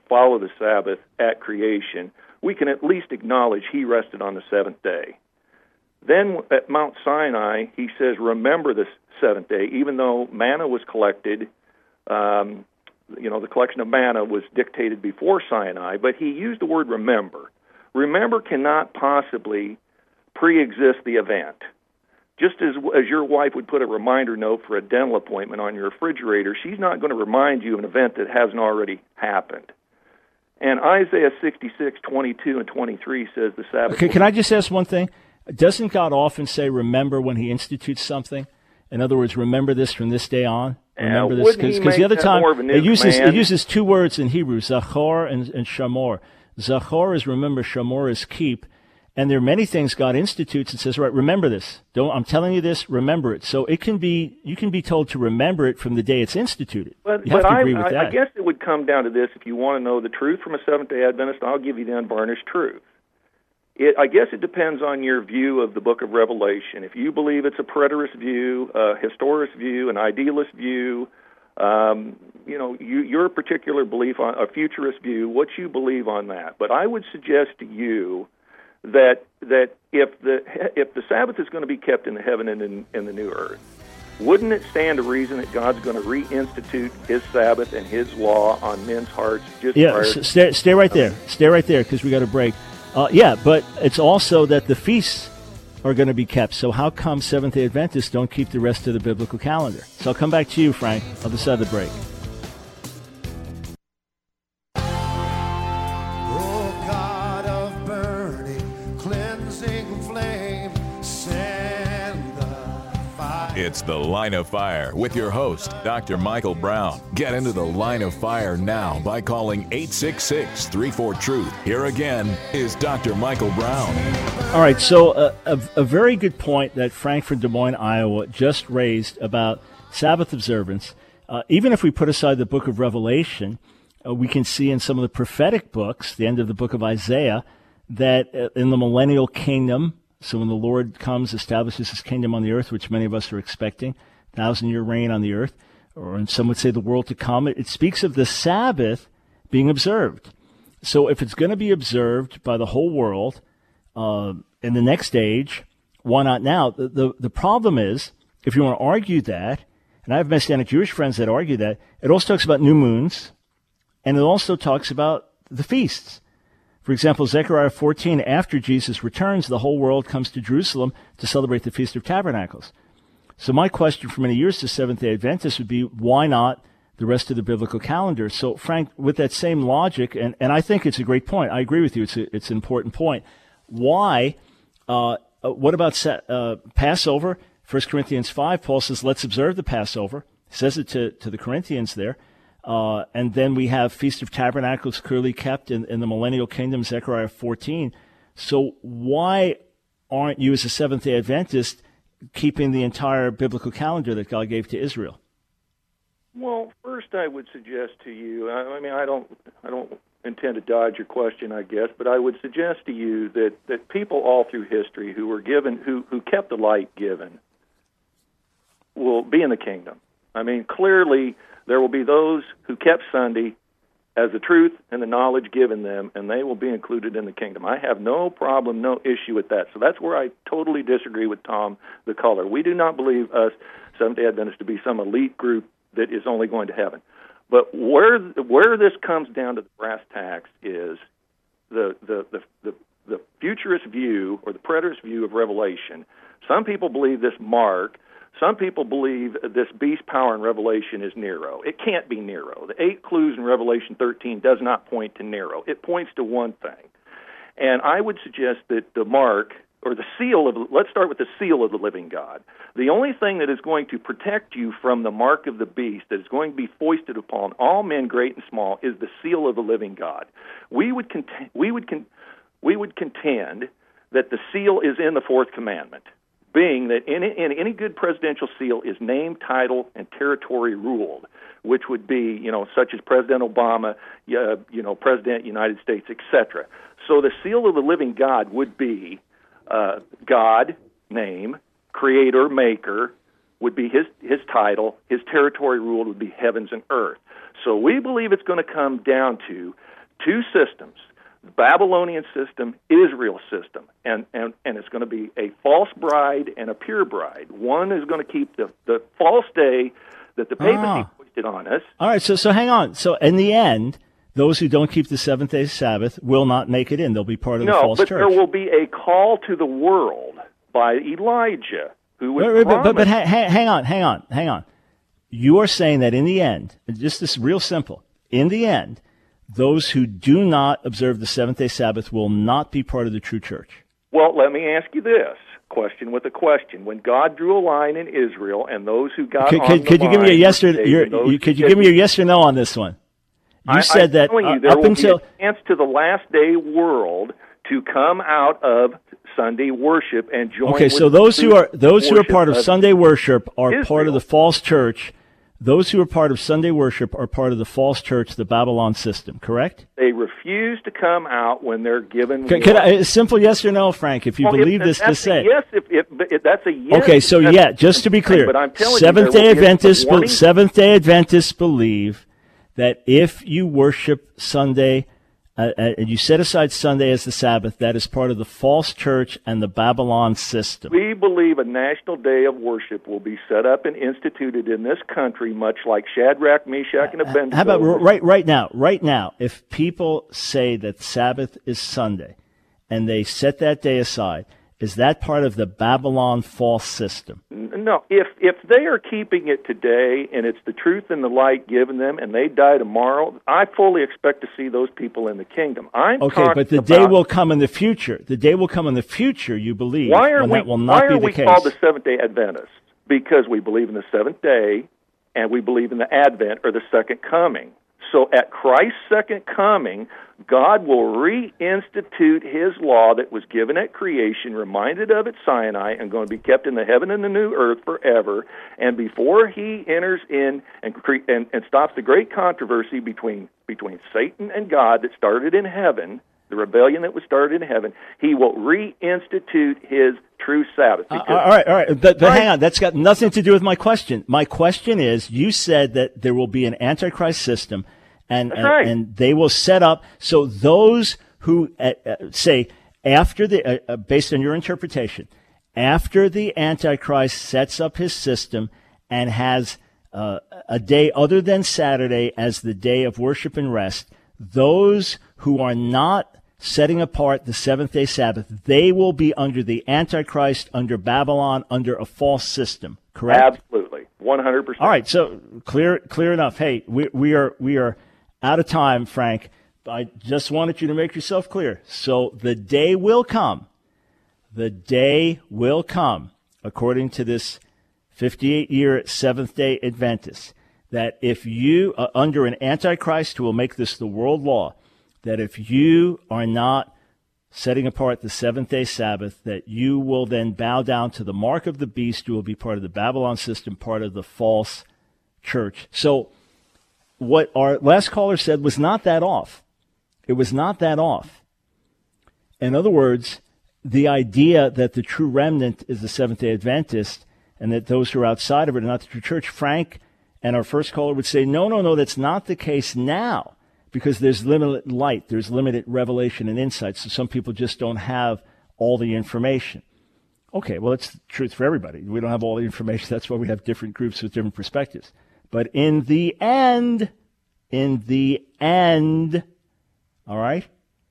follow the Sabbath at creation, we can at least acknowledge he rested on the seventh day. Then at Mount Sinai, he says, remember the seventh day, even though manna was collected. Um, you know, the collection of manna was dictated before Sinai, but he used the word remember. Remember cannot possibly pre-exist the event. Just as as your wife would put a reminder note for a dental appointment on your refrigerator, she's not going to remind you of an event that hasn't already happened. And Isaiah sixty-six, twenty-two and twenty-three says the Sabbath... Okay, can I just ask one thing? Doesn't God often say, remember when he institutes something? In other words, remember this from this day on? Remember yeah, this? Because the other time, it uses, it uses two words in Hebrew, zachor and, and shamor. Zachor is remember, shamor is keep. And there are many things God institutes and says, right, remember this. Don't, I'm telling you this, remember it. So it can be, you can be told to remember it from the day it's instituted. But, you have but to I, agree with I, that. I guess it would come down to this. If you want to know the truth from a Seventh-day Adventist, I'll give you the unvarnished truth. It, I guess it depends on your view of the book of Revelation. If you believe it's a preterist view, a historist view, an idealist view, um, you know, you, your particular belief on a futurist view, what you believe on that. But I would suggest to you that that if the if the Sabbath is going to be kept in the heaven and in, in the new earth, wouldn't it stand to reason that God's going to reinstitute his Sabbath and his law on men's hearts just yeah, prior s- to... stay, stay right there. Stay right there because we got a break. Uh, yeah, but it's also that the feasts are going to be kept. So how come Seventh-day Adventists don't keep the rest of the biblical calendar? So I'll come back to you, Frank, on the side of the break. Oh, God of burning, cleansing flame, send the fire. It's The Line of Fire with your host, Doctor Michael Brown. Get into the Line of Fire now by calling eight six six, three four, truth. Here again is Doctor Michael Brown. All right, so uh, a, a very good point that Frank from Des Moines, Iowa, just raised about Sabbath observance. Uh, even if we put aside the book of Revelation, uh, we can see in some of the prophetic books, the end of the book of Isaiah, that uh, in the millennial kingdom, so when the Lord comes, establishes his kingdom on the earth, which many of us are expecting, thousand-year reign on the earth, or and some would say the world to come, it, it speaks of the Sabbath being observed. So if it's going to be observed by the whole world uh, in the next age, why not now? The, the, the problem is, if you want to argue that, and I have Messianic Jewish friends that argue that, it also talks about new moons, and it also talks about the feasts. For example, Zechariah fourteen, after Jesus returns, the whole world comes to Jerusalem to celebrate the Feast of Tabernacles. So my question for many years to Seventh-day Adventists would be, why not the rest of the biblical calendar? So, Frank, with that same logic, and, and I think it's a great point. I agree with you. It's a, it's an important point. Why? Uh, what about uh, Passover? First Corinthians five, Paul says, let's observe the Passover. He says it to, to the Corinthians there. Uh, and then we have Feast of Tabernacles clearly kept in, in the millennial kingdom, Zechariah fourteen. So why aren't you as a Seventh-day Adventist keeping the entire biblical calendar that God gave to Israel? Well, first I would suggest to you, I, I mean, I don't I don't intend to dodge your question, I guess, but I would suggest to you that, that people all through history who were given, who, who kept the light given, will be in the kingdom. I mean, clearly there will be those who kept Sunday as the truth and the knowledge given them, and they will be included in the kingdom. I have no problem, no issue with that. So that's where I totally disagree with Tom the Color. We do not believe us Seventh-day Adventists to be some elite group that is only going to heaven. But where where this comes down to the brass tacks is the the, the, the, the futurist view or the preterist view of Revelation. Some people believe this mark. Some people believe this beast power in Revelation is Nero. It can't be Nero. The eight clues in Revelation thirteen does not point to Nero. It points to one thing. And I would suggest that the mark, or the seal of, let's start with the seal of the living God. The only thing that is going to protect you from the mark of the beast that is going to be foisted upon all men, great and small, is the seal of the living God. We would cont- we would con- we would contend that the seal is in the fourth commandment, being that in, in any good presidential seal is name, title, and territory ruled, which would be, you know, such as President Obama, uh, you know, President United States, et cetera. So the seal of the living God would be uh, God, name, creator, maker, would be his, his title. His territory ruled would be heavens and earth. So we believe it's going to come down to two systems, the Babylonian system, Israel system, and, and, and it's going to be a false bride and a pure bride. One is going to keep the, the false day that the papacy Ah. foisted on us. All right, so so hang on. So in the end, those who don't keep the seventh day Sabbath will not make it in. They'll be part of the No, false but church. there will be a call to the world by Elijah, who was Wait, wait, but, but, but promised- ha- hang on, hang on, hang on. You are saying that in the end, just this real simple, in the end, those who do not observe the seventh day Sabbath will not be part of the true church. Well, let me ask you this question with a question. When God drew a line in Israel, and those who got Could, on could, the could you give me a line yes or were saved, your, and those you, could who you give me a didn't- yes or no on this one? You I, said I'm that telling you, uh, there up will until be a chance to the last day world to come out of Sunday worship and join. okay, with so the those who true are those who are worship part of Sunday worship are Israel. part of the false church. Those who are part of Sunday worship are part of the false church, the Babylon system. Correct? They refuse to come out when they're given. Could, could I, a simple yes or no, Frank? If you Well, believe if, this, that's just say. a yes. If, if, if that's a yes. Okay, so that's yeah, just to be clear, But I'm telling Seventh you, Day there will be a Adventists, be- warning. Seventh Day Adventists believe that if you worship Sunday, uh, uh, and you set aside Sunday as the Sabbath, that is part of the false church and the Babylon system. We believe a national day of worship will be set up and instituted in this country, much like Shadrach, Meshach, and Abednego. How about r- right right now? Right now, if people say that Sabbath is Sunday, and they set that day aside, is that part of the Babylon false system? No, if if they are keeping it today and it's the truth and the light given them, and they die tomorrow, I fully expect to see those people in the kingdom. I'm Okay, talking but the about, day will come in the future. The day will come in the future, you believe, why are when we that will why not are be the we case. called the Seventh Day Adventists? Because we believe in the seventh day, and we believe in the Advent or the second coming. So at Christ's second coming, God will reinstitute His law that was given at creation, reminded of at Sinai, and going to be kept in the heaven and the new earth forever. And before He enters in and cre- and, and stops the great controversy between between Satan and God that started in heaven, the rebellion that was started in heaven, He will reinstitute His true Sabbath. Uh, all right, all right. But, but hang on. That's got nothing to do with my question. My question is, you said that there will be an Antichrist system, and That's and, right. and they will set up so those who uh, uh, say after the uh, uh, based on your interpretation, after the Antichrist sets up his system and has uh, a day other than Saturday as the day of worship and rest, those who are not setting apart the seventh day Sabbath, they will be under the Antichrist, under Babylon, under a false system. Correct? Absolutely, one hundred percent. All right, so clear, clear enough. Hey, we we are we are out of time, Frank. I just wanted you to make yourself clear. So the day will come. The day will come, according to this fifty-eight year Seventh Day Adventist, that if you uh, under an Antichrist who will make this the world law, that if you are not setting apart the seventh day Sabbath, that you will then bow down to the mark of the beast. You will be part of the Babylon system, part of the false church. So what our last caller said was not that off. It was not that off. In other words, the idea that the true remnant is the Seventh Day Adventist and that those who are outside of it are not the true church, Frank and our first caller would say, no, no, no, that's not the case now, because there's limited light, there's limited revelation and insight, so some people just don't have all the information. Okay, well, it's the truth for everybody. We don't have all the information. That's why we have different groups with different perspectives. But in the end, in the end, all right,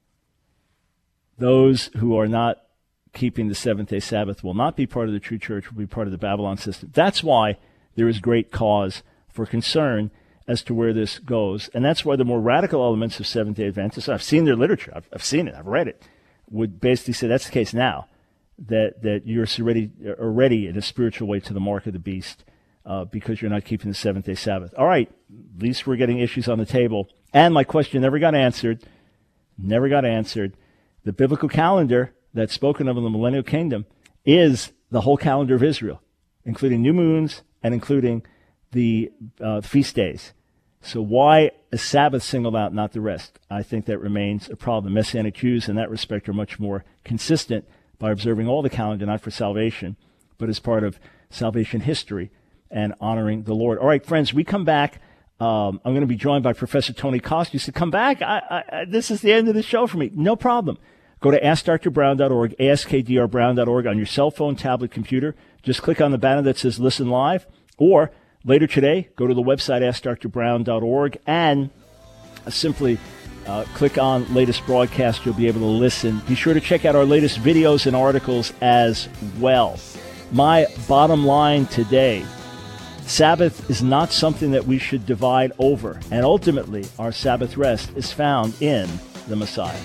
those who are not keeping the seventh-day Sabbath will not be part of the true church, will be part of the Babylon system. That's why there is great cause for concern as to where this goes. And that's why the more radical elements of Seventh-day Adventists, I've seen their literature, I've, I've seen it, I've read it, would basically say that's the case now, that, that you're already, already in a spiritual way to the mark of the beast uh, because you're not keeping the seventh-day Sabbath. All right, at least we're getting issues on the table. And my question never got answered, never got answered. The biblical calendar that's spoken of in the millennial kingdom is the whole calendar of Israel, including new moons and including the uh, feast days. So why a Sabbath singled out, not the rest? I think that remains a problem. Messianic Jews in that respect are much more consistent by observing all the calendar, not for salvation, but as part of salvation history and honoring the Lord. All right, friends, we come back. Um, I'm going to be joined by Professor Tony Costa. You said, come back. I, I, this is the end of the show for me. No problem. Go to ask dr brown dot org, ask d r brown dot org on your cell phone, tablet, computer. Just click on the banner that says Listen Live. Or later today, go to the website, ask dr brown dot org, and simply uh, click on latest broadcast. You'll be able to listen. Be sure to check out our latest videos and articles as well. My bottom line today, Sabbath is not something that we should divide over, and ultimately our Sabbath rest is found in the Messiah.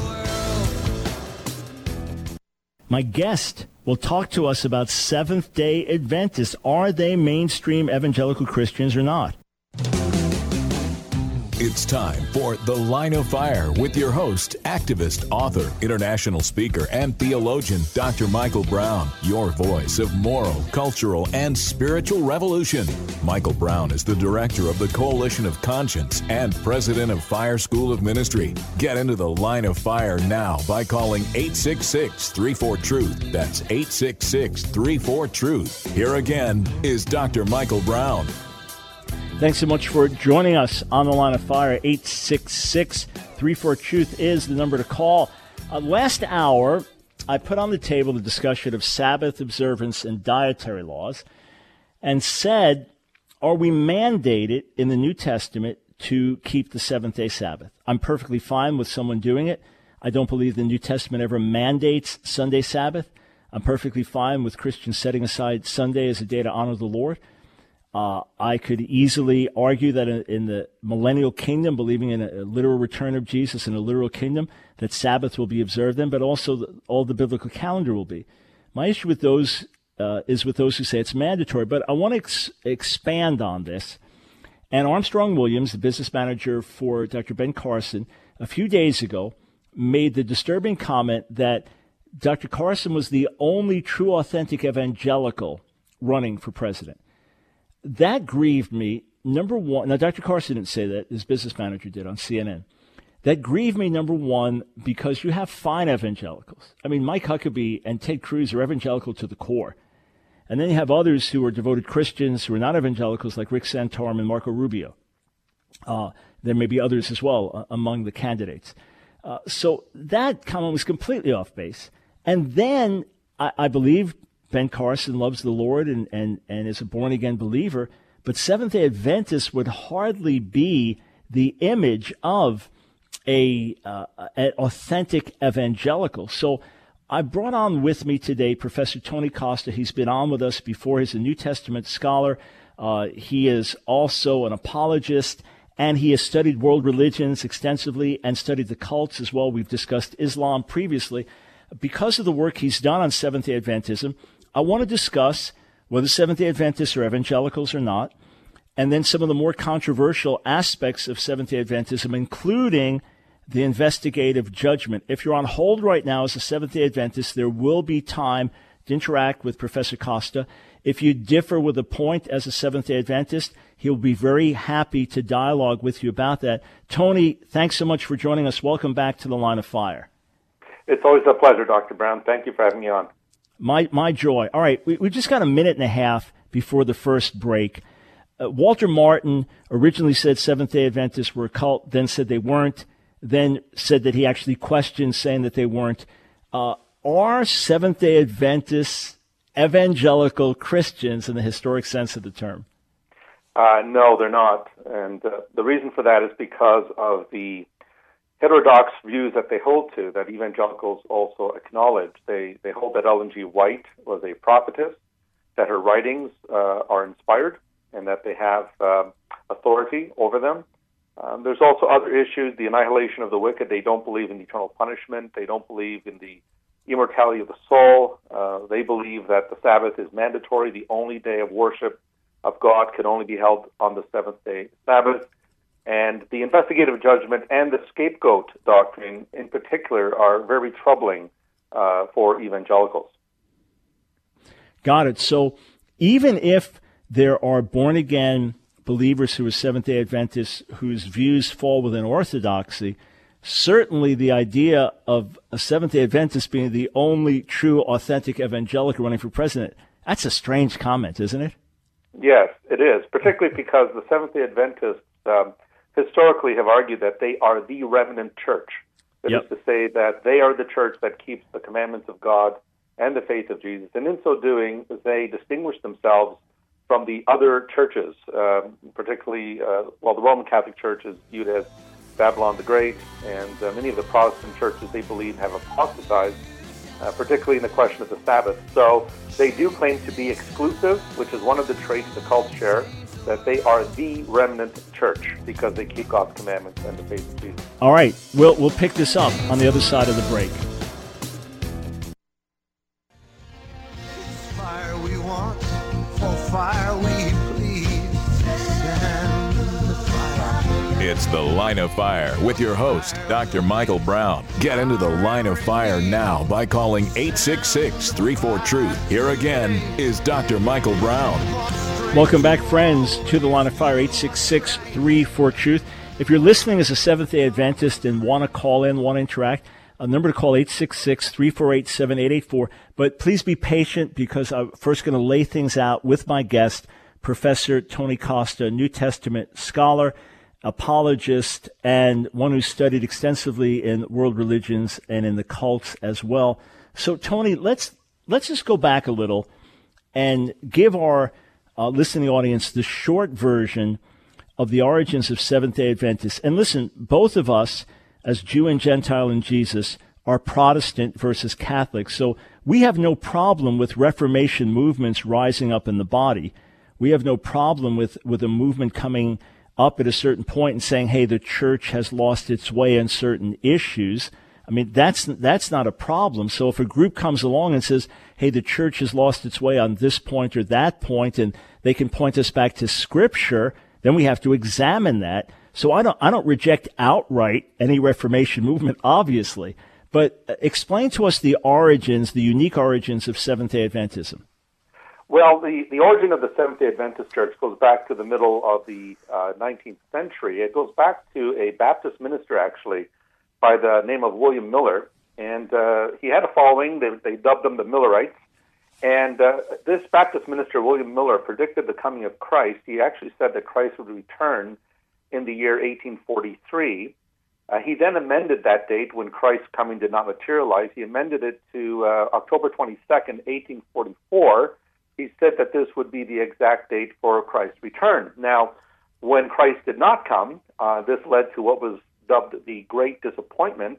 My guest will talk to us about Seventh-day Adventists. Are they mainstream evangelical Christians or not? It's time for The Line of Fire with your host, activist, author, international speaker, and theologian, Doctor Michael Brown, your voice of moral, cultural, and spiritual revolution. Michael Brown is the director of the Coalition of Conscience and president of Fire School of Ministry. Get into The Line of Fire now by calling eight six six, three four, truth. That's eight six six, three four, truth. Here again is Doctor Michael Brown. Thanks so much for joining us on the Line of Fire. eight six six, three four, truth is the number to call. Uh, last hour, I put on the table the discussion of Sabbath observance and dietary laws and said, are we mandated in the New Testament to keep the seventh-day Sabbath? I'm perfectly fine with someone doing it. I don't believe the New Testament ever mandates Sunday Sabbath. I'm perfectly fine with Christians setting aside Sunday as a day to honor the Lord. Uh, I could easily argue that in, in the millennial kingdom, believing in a, a literal return of Jesus in a literal kingdom, that Sabbath will be observed then, but also the, all the biblical calendar will be. My issue with those uh, is with those who say it's mandatory, but I want to ex- expand on this. And Armstrong Williams, the business manager for Doctor Ben Carson, a few days ago made the disturbing comment that Doctor Carson was the only true, authentic evangelical running for president. That grieved me, number one. Now, Doctor Carson didn't say that. His business manager did on C N N. That grieved me, number one, because you have fine evangelicals. I mean, Mike Huckabee and Ted Cruz are evangelical to the core. And then you have others who are devoted Christians who are not evangelicals, like Rick Santorum and Marco Rubio. Uh, there may be others as well uh, among the candidates. Uh, so that comment was completely off base. And then I, I believe Ben Carson loves the Lord and, and, and is a born-again believer, but Seventh-day Adventists would hardly be the image of a, uh, an authentic evangelical. So I brought on with me today Professor Tony Costa. He's been on with us before. He's a New Testament scholar. Uh, he is also an apologist, and he has studied world religions extensively and studied the cults as well. We've discussed Islam previously. Because of the work he's done on Seventh-day Adventism, I want to discuss whether Seventh-day Adventists are evangelicals or not, and then some of the more controversial aspects of Seventh-day Adventism, including the investigative judgment. If you're on hold right now as a Seventh-day Adventist, there will be time to interact with Professor Costa. If you differ with a point as a Seventh-day Adventist, he'll be very happy to dialogue with you about that. Tony, thanks so much for joining us. Welcome back to the Line of Fire. It's always a pleasure, Doctor Brown. Thank you for having me on. My my joy. All right, we, we just got a minute and a half before the first break. Uh, Walter Martin originally said Seventh-day Adventists were a cult, then said they weren't, then said that he actually questioned, saying that they weren't. Uh, are Seventh-day Adventists evangelical Christians in the historic sense of the term? Uh, no, they're not. And uh, the reason for that is because of the heterodox views that they hold to, that evangelicals also acknowledge. They they hold that Ellen G. White was a prophetess, that her writings uh, are inspired, and that they have uh, authority over them. Um, there's also other issues, the annihilation of the wicked. They don't believe in eternal punishment. They don't believe in the immortality of the soul. Uh, they believe that the Sabbath is mandatory. The only day of worship of God can only be held on the seventh day Sabbath. And the investigative judgment and the scapegoat doctrine in particular are very troubling uh, for evangelicals. Got it. So even if there are born-again believers who are Seventh-day Adventists whose views fall within orthodoxy, certainly the idea of a Seventh-day Adventist being the only true, authentic evangelical running for president, that's a strange comment, isn't it? Yes, it is, particularly because the Seventh-day Adventists um, historically have argued that they are the remnant church. That yep. is to say that they are the church that keeps the commandments of God and the faith of Jesus. And in so doing, they distinguish themselves from the other churches, uh, particularly, uh, well, the Roman Catholic Church is viewed as Babylon the Great, and uh, many of the Protestant churches, they believe, have apostatized, uh, particularly in the question of the Sabbath. So they do claim to be exclusive, which is one of the traits the cults share, that they are the remnant church because they keep God's commandments and the faith of Jesus. All right, we'll we'll pick this up on the other side of the break. It's fire we want, for fire we plead. Stand the fire. It's The Line of Fire with your host, Doctor Michael Brown. Get into the Line of Fire now by calling eight six six, three four, truth. Here again is Doctor Michael Brown. Welcome back, friends, to the Line of Fire, eight six six, three four, truth. If you're listening as a Seventh-day Adventist and want to call in, want to interact, a number to call eight six six, three four eight, seven eight eight four. But please be patient because I'm first going to lay things out with my guest, Professor Tony Costa, New Testament scholar, apologist, and one who studied extensively in world religions and in the cults as well. So, Tony, let's let's just go back a little and give our Uh, listening audience, the short version of the origins of Seventh-day Adventists. And listen, both of us, as Jew and Gentile in Jesus, are Protestant versus Catholic. So we have no problem with Reformation movements rising up in the body. We have no problem with, with a movement coming up at a certain point and saying, hey, the church has lost its way on certain issues. I mean, that's that's not a problem. So if a group comes along and says, hey, the church has lost its way on this point or that point, and they can point us back to Scripture, then we have to examine that. So I don't I don't reject outright any Reformation movement, obviously. But explain to us the origins, the unique origins of Seventh-day Adventism. Well, the, the origin of the Seventh-day Adventist Church goes back to the middle of the uh, nineteenth century. It goes back to a Baptist minister, actually, by the name of William Miller, and uh, he had a following. They, they dubbed them the Millerites, and uh, this Baptist minister, William Miller, predicted the coming of Christ. He actually said that Christ would return in the year eighteen forty-three. Uh, he then amended that date when Christ's coming did not materialize. He amended it to uh, October twenty-second, eighteen forty-four. He said that this would be the exact date for Christ's return. Now, when Christ did not come, uh, this led to what was dubbed the Great Disappointment.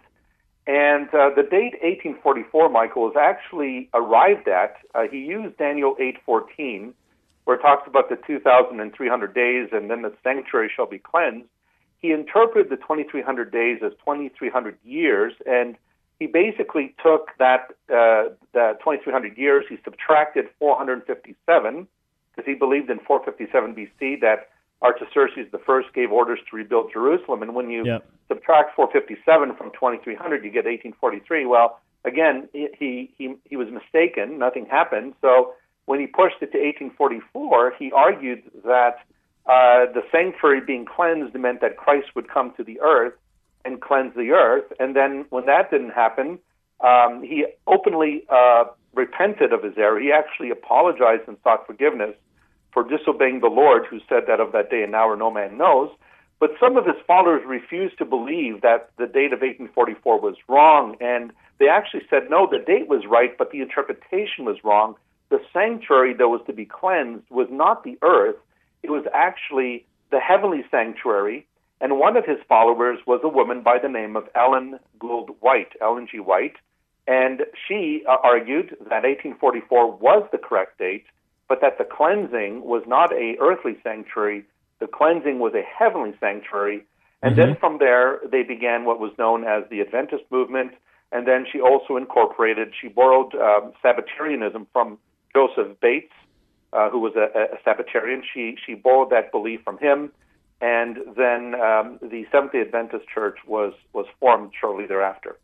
And uh, the date eighteen forty-four, Michael, is actually arrived at. Uh, he used Daniel eight fourteen, where it talks about the two thousand three hundred days and then the sanctuary shall be cleansed. He interpreted the twenty-three hundred days as twenty-three hundred years, and he basically took that uh, the twenty-three hundred years, he subtracted four hundred fifty-seven, because he believed in four fifty-seven B C that Artaxerxes the First gave orders to rebuild Jerusalem, and when you yep. subtract four fifty-seven from twenty-three hundred, you get eighteen forty-three. Well, again, he he he was mistaken. Nothing happened. So when he pushed it to eighteen forty-four, he argued that uh, the sanctuary being cleansed meant that Christ would come to the earth and cleanse the earth. And then when that didn't happen, um, he openly uh, repented of his error. He actually apologized and sought forgiveness for disobeying the Lord, who said that of that day and hour no man knows. But some of his followers refused to believe that the date of eighteen forty-four was wrong, and they actually said, no, the date was right, but the interpretation was wrong. The sanctuary that was to be cleansed was not the earth. It was actually the heavenly sanctuary, and one of his followers was a woman by the name of Ellen Gould White, Ellen G. White, and she uh, argued that eighteen forty-four was the correct date, but that the cleansing was not a earthly sanctuary. The cleansing was a heavenly sanctuary. And mm-hmm. then from there, they began what was known as the Adventist movement. And then she also incorporated, she borrowed um, Sabbatarianism from Joseph Bates, uh, who was a, a Sabbatarian. She, she borrowed that belief from him. And then um, the Seventh-day Adventist Church was, was formed shortly thereafter.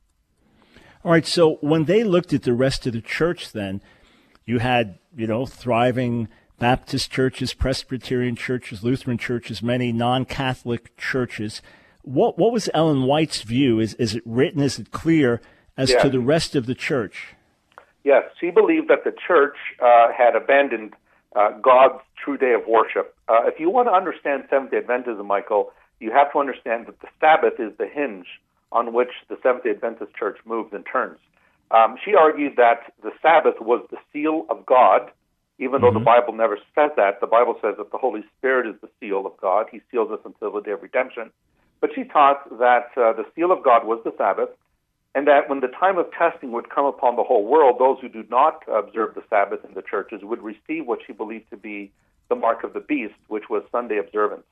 All right, so when they looked at the rest of the church then, you had, you know, thriving Baptist churches, Presbyterian churches, Lutheran churches, many non-Catholic churches. What what was Ellen White's view? Is is it written? Is it clear as yes. to the rest of the church? Yes, she believed that the church uh, had abandoned uh, God's true day of worship. Uh, if you want to understand Seventh-day Adventism, Michael, you have to understand that the Sabbath is the hinge on which the Seventh-day Adventist Church moves and turns. Um, she argued that the Sabbath was the seal of God, even mm-hmm. though the Bible never says that. The Bible says that the Holy Spirit is the seal of God. He seals us until the day of redemption. But she taught that uh, the seal of God was the Sabbath, and that when the time of testing would come upon the whole world, those who do not observe the Sabbath in the churches would receive what she believed to be the mark of the beast, which was Sunday observance.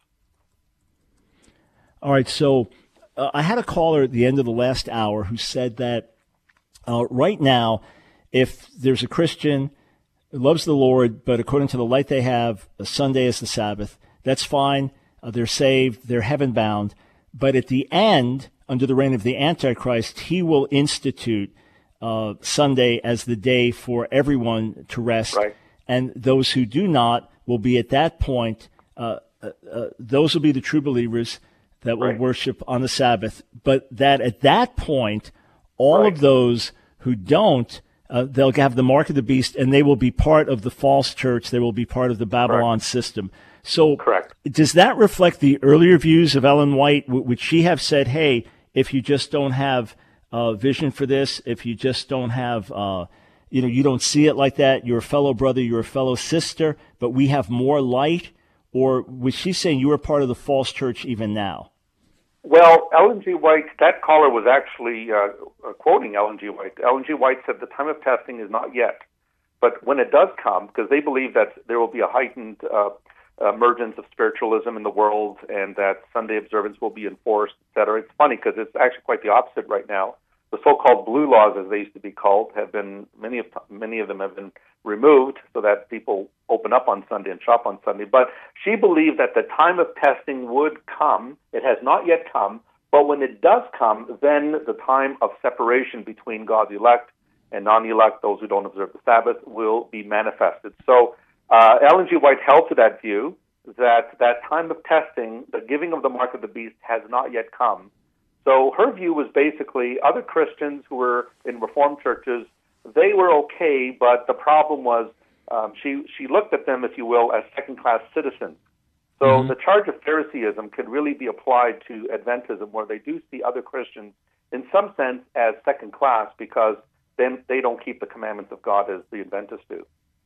All right, so uh, I had a caller at the end of the last hour who said that uh, right now, if there's a Christian who loves the Lord, but according to the light they have, a Sunday is the Sabbath, that's fine. Uh, they're saved. They're heaven-bound. But at the end, under the reign of the Antichrist, he will institute uh, Sunday as the day for everyone to rest. Right. And those who do not will be at that point, uh, uh, uh, those will be the true believers that will right. worship on the Sabbath. But that at that point, all right. of those who don't, uh, they'll have the mark of the beast, and they will be part of the false church. They will be part of the Babylon Correct. system. So Correct. Does that reflect the earlier views of Ellen White? Would she have said, hey, if you just don't have uh, vision for this, if you just don't have, uh, you know, you don't see it like that, you're a fellow brother, you're a fellow sister, but we have more light? Or was she saying you were part of the false church even now? Well, Ellen G. White, that caller was actually uh, quoting Ellen G. White. Ellen G. White said the time of testing is not yet. But when it does come, because they believe that there will be a heightened uh, emergence of spiritualism in the world and that Sunday observance will be enforced, et cetera. It's funny because it's actually quite the opposite right now. The so-called blue laws, as they used to be called, have been, many of many of them have been removed so that people open up on Sunday and shop on Sunday. But she believed that the time of testing would come. It has not yet come, but when it does come, then the time of separation between God's elect and non-elect, those who don't observe the Sabbath, will be manifested. So uh, Ellen G. White held to that view, that that time of testing, the giving of the mark of the beast, has not yet come. So her view was basically other Christians who were in Reformed churches, they were okay, but the problem was um, she, she looked at them, if you will, as second-class citizens. So mm-hmm. the charge of Phariseeism could really be applied to Adventism, where they do see other Christians, in some sense, as second-class because then they don't keep the commandments of God as the Adventists do.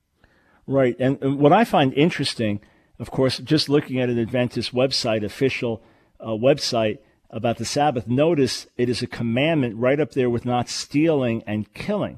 Right, and, and what I find interesting, of course, just looking at an Adventist website, official uh, website, about the Sabbath, notice it is a commandment right up there with not stealing and killing.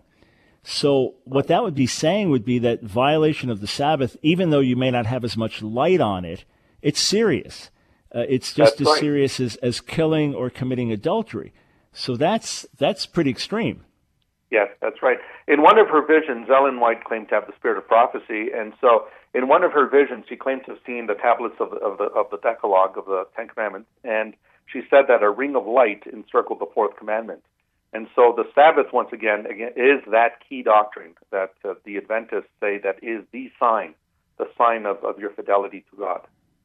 So what that would be saying would be that violation of the Sabbath, even though you may not have as much light on it, it's serious. Uh, it's just that's as right. serious as, as killing or committing adultery. So that's that's pretty extreme. Yes, that's right. In one of her visions, Ellen White claimed to have the spirit of prophecy, and so in one of her visions, she claimed to have seen the tablets of the, of the, of the Decalogue, of the Ten Commandments, and she said that a ring of light encircled the fourth commandment. And so the Sabbath, once again, again is that key doctrine that uh, the Adventists say that is the sign, the sign of, of your fidelity to God.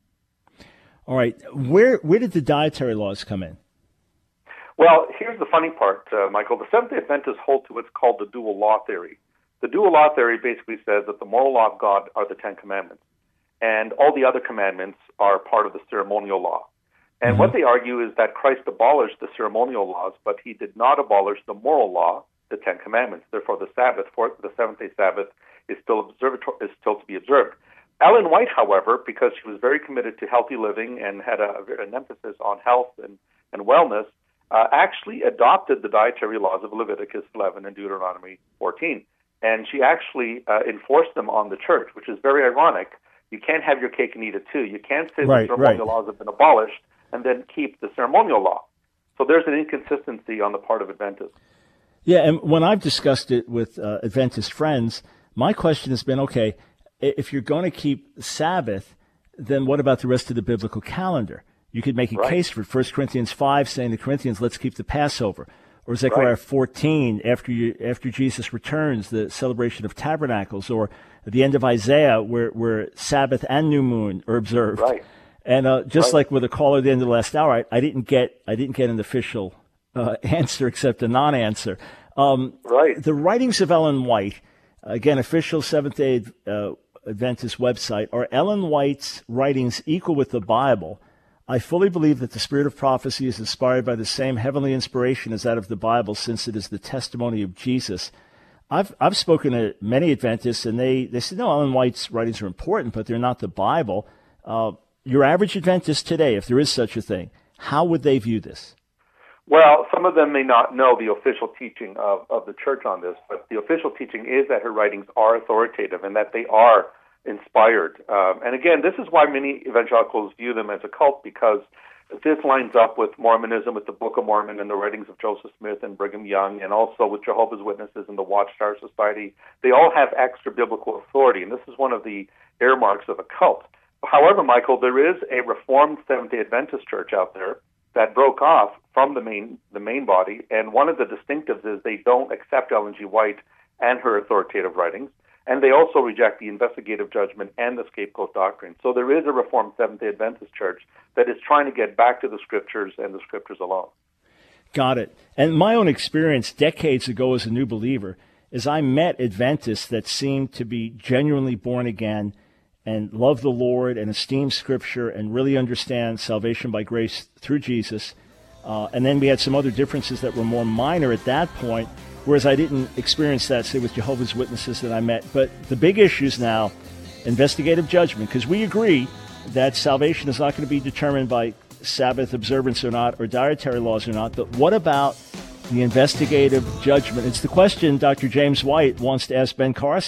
All right. Where where did the dietary laws come in? Well, here's the funny part, uh, Michael. The Seventh-day Adventists hold to what's called the dual law theory. The dual law theory basically says that the moral law of God are the Ten Commandments, and all the other commandments are part of the ceremonial law. And mm-hmm. what they argue is that Christ abolished the ceremonial laws, but he did not abolish the moral law, the Ten Commandments. Therefore, the Sabbath, for the seventh-day Sabbath, is still observator- is still to be observed. Ellen White, however, because she was very committed to healthy living and had a, an emphasis on health and, and wellness, uh, actually adopted the dietary laws of Leviticus eleven and Deuteronomy fourteen. And she actually uh, enforced them on the church, which is very ironic. You can't have your cake and eat it too. You can't say right, the ceremonial right. laws have been abolished and then keep the ceremonial law. So there's an inconsistency on the part of Adventists. Yeah, and when I've discussed it with uh, Adventist friends, my question has been, okay, if you're going to keep Sabbath, then what about the rest of the biblical calendar? You could make a right. case for First Corinthians five saying to Corinthians, let's keep the Passover. Or Zechariah right. fourteen, after you, after Jesus returns, the celebration of tabernacles. Or at the end of Isaiah, where, where Sabbath and new moon are observed. Right. And uh, just right. like with a caller at the end of the last hour, I, I didn't get I didn't get an official uh, answer except a non-answer. Um, right. The writings of Ellen White, again, official Seventh-day uh, Adventist website, are Ellen White's writings equal with the Bible? I fully believe that the spirit of prophecy is inspired by the same heavenly inspiration as that of the Bible, since it is the testimony of Jesus. I've I've spoken to many Adventists, and they, they said, no, Ellen White's writings are important, but they're not the Bible. Uh, your average Adventist today, if there is such a thing, how would they view this? Well, some of them may not know the official teaching of, of the church on this, but the official teaching is that her writings are authoritative and that they are inspired. Um, and again, this is why many evangelicals view them as a cult, because this lines up with Mormonism, with the Book of Mormon and the writings of Joseph Smith and Brigham Young, and also with Jehovah's Witnesses and the Watchtower Society. They all have extra biblical authority, and this is one of the earmarks of a cult. However, Michael, there is a Reformed Seventh-day Adventist church out there that broke off from the main the main body, and one of the distinctives is they don't accept Ellen G. White and her authoritative writings, and they also reject the investigative judgment and the scapegoat doctrine. So there is a Reformed Seventh-day Adventist church that is trying to get back to the Scriptures and the Scriptures alone. Got it. And my own experience decades ago as a new believer is I met Adventists that seemed to be genuinely born again and love the Lord and esteem Scripture and really understand salvation by grace through Jesus. Uh, and then we had some other differences that were more minor at that point, whereas I didn't experience that, say, with Jehovah's Witnesses that I met. But the big issues now, investigative judgment, because we agree that salvation is not going to be determined by Sabbath observance or not, or dietary laws or not. But what about the investigative judgment? It's the question Doctor James White wants to ask Ben Carson.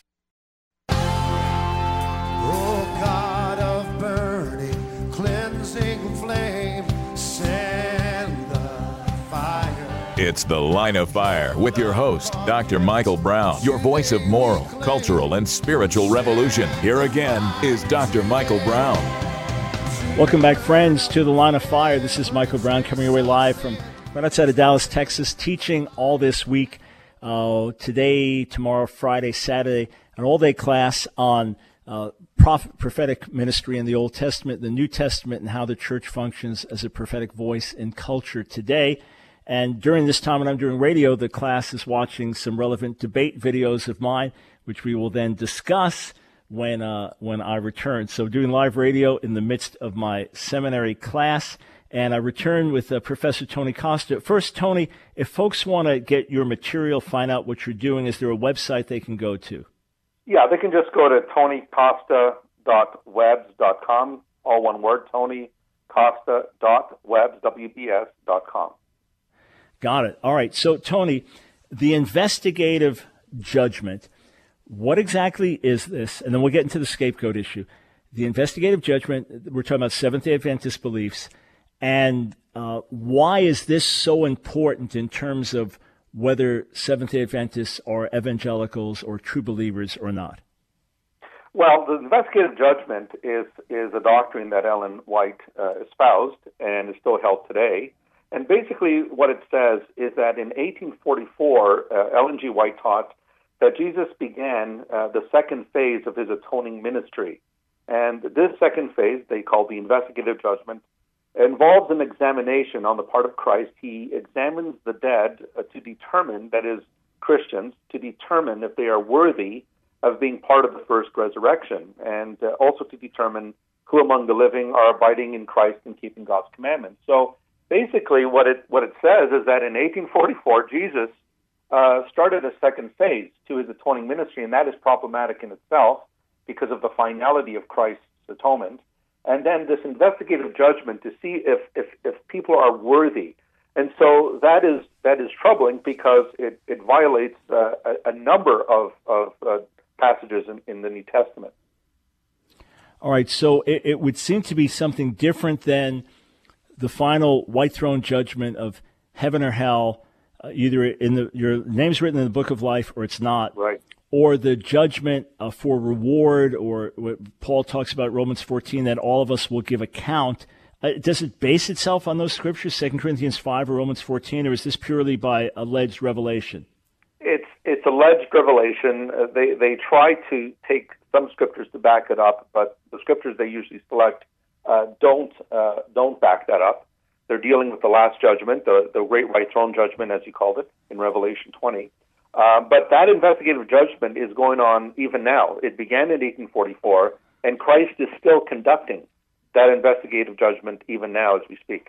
It's The Line of Fire with your host, Doctor Michael Brown, your voice of moral, cultural, and spiritual revolution. Here again is Doctor Michael Brown. Welcome back, friends, to The Line of Fire. This is Michael Brown coming your way live from right outside of Dallas, Texas, teaching all this week, uh, today, tomorrow, Friday, Saturday, an all-day class on uh, prophet, prophetic ministry in the Old Testament, the New Testament, and how the church functions as a prophetic voice in culture today. And during this time when I'm doing radio, the class is watching some relevant debate videos of mine, which we will then discuss when uh, when I return. So doing live radio in the midst of my seminary class. And I return with uh, Professor Tony Costa. First, Tony, if folks want to get your material, find out what you're doing, is there a website they can go to? Yeah, they can just go to tony costa dot webs dot com, all one word, tony costa dot webs, W B S dot com. Got it. All right. So, Tony, the investigative judgment, what exactly is this? And then we'll get into the scapegoat issue. The investigative judgment, we're talking about Seventh-day Adventist beliefs, and uh, why is this so important in terms of whether Seventh-day Adventists are evangelicals or true believers or not? Well, the investigative judgment is, is a doctrine that Ellen White uh, espoused and is still held today. And basically what it says is that in eighteen forty-four, uh, Ellen G. White taught that Jesus began uh, the second phase of his atoning ministry. And this second phase, they call the investigative judgment, involves an examination on the part of Christ. He examines the dead uh, to determine, that is, Christians, to determine if they are worthy of being part of the first resurrection, and uh, also to determine who among the living are abiding in Christ and keeping God's commandments. So basically, what it what it says is that in eighteen forty-four, Jesus uh, started a second phase to his atoning ministry, and that is problematic in itself because of the finality of Christ's atonement. And then this investigative judgment to see if if, if people are worthy, and so that is that is troubling because it it violates uh, a, a number of of uh, passages in, in the New Testament. All right, so it, it would seem to be something different than the final white throne judgment of heaven or hell, uh, either in the your name's written in the book of life or it's not, right? Or the judgment uh, for reward, or what Paul talks about Romans fourteen, that all of us will give account. Uh, does it base itself on those scriptures, Second Corinthians five or Romans fourteen, or is this purely by alleged revelation? It's it's alleged revelation. Uh, they they try to take some scriptures to back it up, but the scriptures they usually select Uh, don't uh, don't back that up. They're dealing with the last judgment, the, the great white throne judgment, as you called it, in Revelation twenty. Uh, but that investigative judgment is going on even now. It began in eighteen forty-four, and Christ is still conducting that investigative judgment even now as we speak.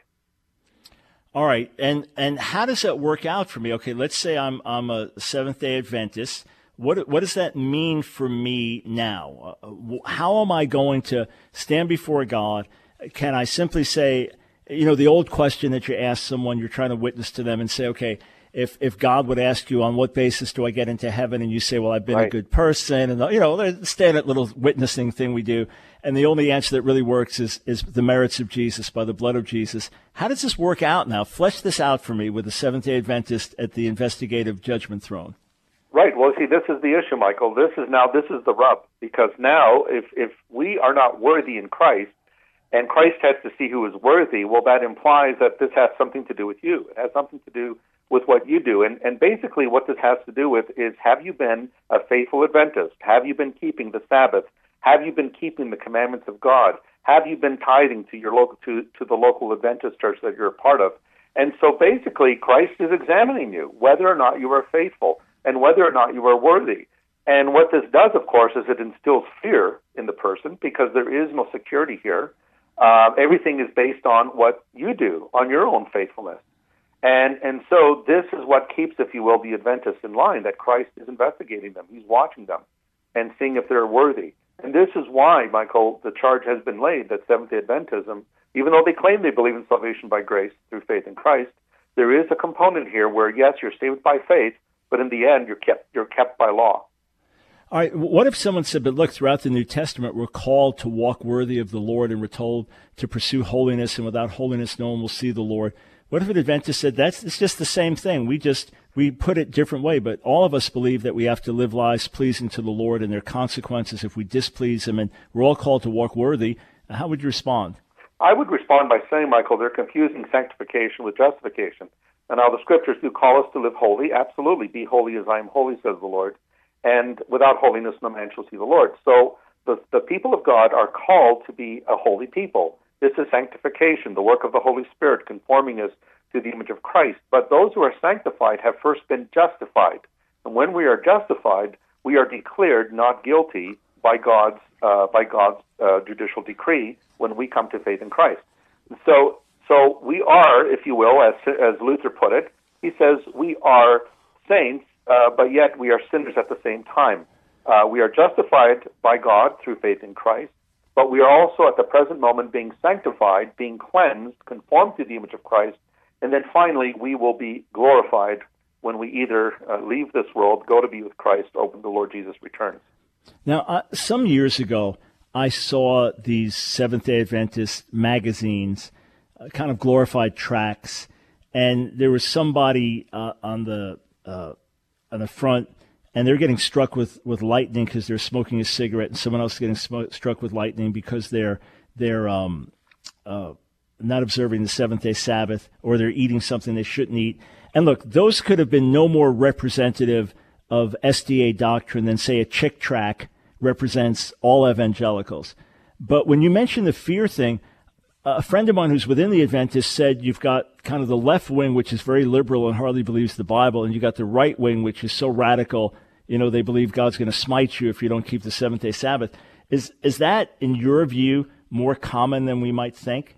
All right, and and how does that work out for me? Okay, let's say I'm I'm a Seventh-day Adventist. What what does that mean for me now? Uh, how am I going to stand before God? Can I simply say, you know, the old question that you ask someone, you're trying to witness to them and say, okay, if if God would ask you on what basis do I get into heaven, and you say, well, I've been right. a good person, and you know, the standard little witnessing thing we do, and the only answer that really works is is the merits of Jesus by the blood of Jesus. How does this work out now? Flesh this out for me with the Seventh-day Adventist at the investigative judgment throne. Right. Well, see, this is the issue, Michael. This is now this is the rub, because now if if we are not worthy in Christ, and Christ has to see who is worthy, well, that implies that this has something to do with you. It has something to do with what you do. And, and basically what this has to do with is, have you been a faithful Adventist? Have you been keeping the Sabbath? Have you been keeping the commandments of God? Have you been tithing to your local to, to the local Adventist church that you're a part of? And so basically Christ is examining you, whether or not you are faithful and whether or not you are worthy. And what this does, of course, is it instills fear in the person, because there is no security here. Uh, everything is based on what you do, on your own faithfulness. And and so this is what keeps, if you will, the Adventists in line, that Christ is investigating them. He's watching them and seeing if they're worthy. And this is why, Michael, the charge has been laid that Seventh-day Adventism, even though they claim they believe in salvation by grace through faith in Christ, there is a component here where, yes, you're saved by faith, but in the end, you're kept you're kept by law. All right, what if someone said, but look, throughout the New Testament, we're called to walk worthy of the Lord, and we're told to pursue holiness, and without holiness, no one will see the Lord. What if an Adventist said, that's it's just the same thing? We just, we put it a different way, but all of us believe that we have to live lives pleasing to the Lord, and there are consequences if we displease Him, and we're all called to walk worthy. How would you respond? I would respond by saying, Michael, they're confusing sanctification with justification. And now the Scriptures do call us to live holy. Absolutely, be holy as I am holy, says the Lord. And without holiness, no man shall see the Lord. So the, the people of God are called to be a holy people. This is sanctification, the work of the Holy Spirit, conforming us to the image of Christ. But those who are sanctified have first been justified. And when we are justified, we are declared not guilty by God's uh, by God's uh, judicial decree when we come to faith in Christ. So, so we are, if you will, as as Luther put it, he says we are saints, uh, but yet we are sinners at the same time. Uh, we are justified by God through faith in Christ, but we are also at the present moment being sanctified, being cleansed, conformed to the image of Christ, and then finally we will be glorified when we either uh, leave this world, go to be with Christ, or when the Lord Jesus returns. Now, uh, some years ago, I saw these Seventh-day Adventist magazines, uh, kind of glorified tracts, and there was somebody uh, on the uh, on the front, and they're getting struck with, with lightning because they're smoking a cigarette, and someone else is getting sm- struck with lightning because they're they're um, uh, not observing the seventh-day Sabbath, or they're eating something they shouldn't eat. And look, those could have been no more representative of S D A doctrine than, say, a Chick tract represents all evangelicals. But when you mention the fear thing, a friend of mine who's within the Adventists said you've got kind of the left wing, which is very liberal and hardly believes the Bible, and you got the right wing, which is so radical, you know, they believe God's going to smite you if you don't keep the seventh-day Sabbath. Is is that, in your view, more common than we might think?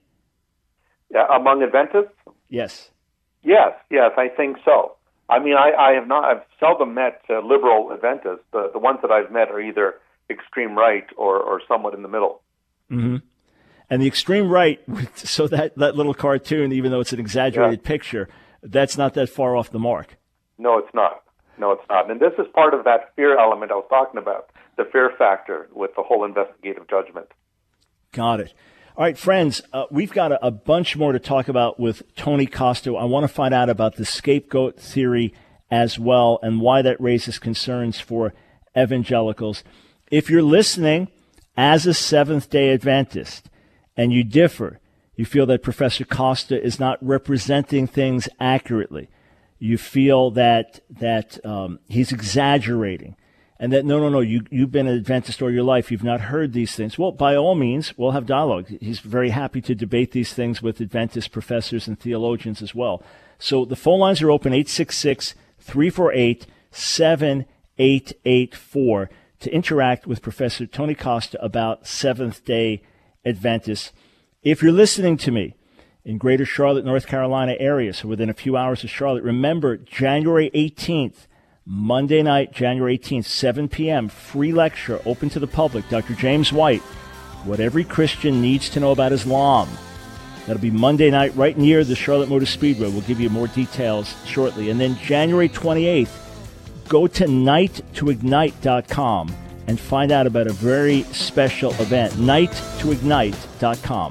Yeah, among Adventists? Yes. Yes, yes, I think so. I mean, I, I have not, I've seldom met uh, liberal Adventists. The, the ones that I've met are either extreme right or, or somewhat in the middle. Mm-hmm. And the extreme right, so that, that little cartoon, even though it's an exaggerated yeah. picture, that's not that far off the mark. No, it's not. No, it's not. And this is part of that fear element I was talking about, the fear factor with the whole investigative judgment. Got it. All right, friends, uh, we've got a, a bunch more to talk about with Tony Costo. I want to find out about the scapegoat theory as well and why that raises concerns for evangelicals. If you're listening as a Seventh-day Adventist and you differ, you feel that Professor Costa is not representing things accurately, you feel that that um, he's exaggerating, and that, no, no, no, you, you've been an Adventist all your life, you've not heard these things. Well, by all means, we'll have dialogue. He's very happy to debate these things with Adventist professors and theologians as well. So the phone lines are open, eight six six, three four eight, seven eight eight four to interact with Professor Tony Costa about Seventh-day Adventists. If you're listening to me in Greater Charlotte, North Carolina area, so within a few hours of Charlotte, remember January eighteenth, Monday night, January eighteenth, seven p.m., free lecture open to the public. Doctor James White, What Every Christian Needs to Know About Islam. That'll be Monday night right near the Charlotte Motor Speedway. We'll give you more details shortly. And then January twenty-eighth, go to night to ignite dot com and find out about a very special event, night to ignite dot com.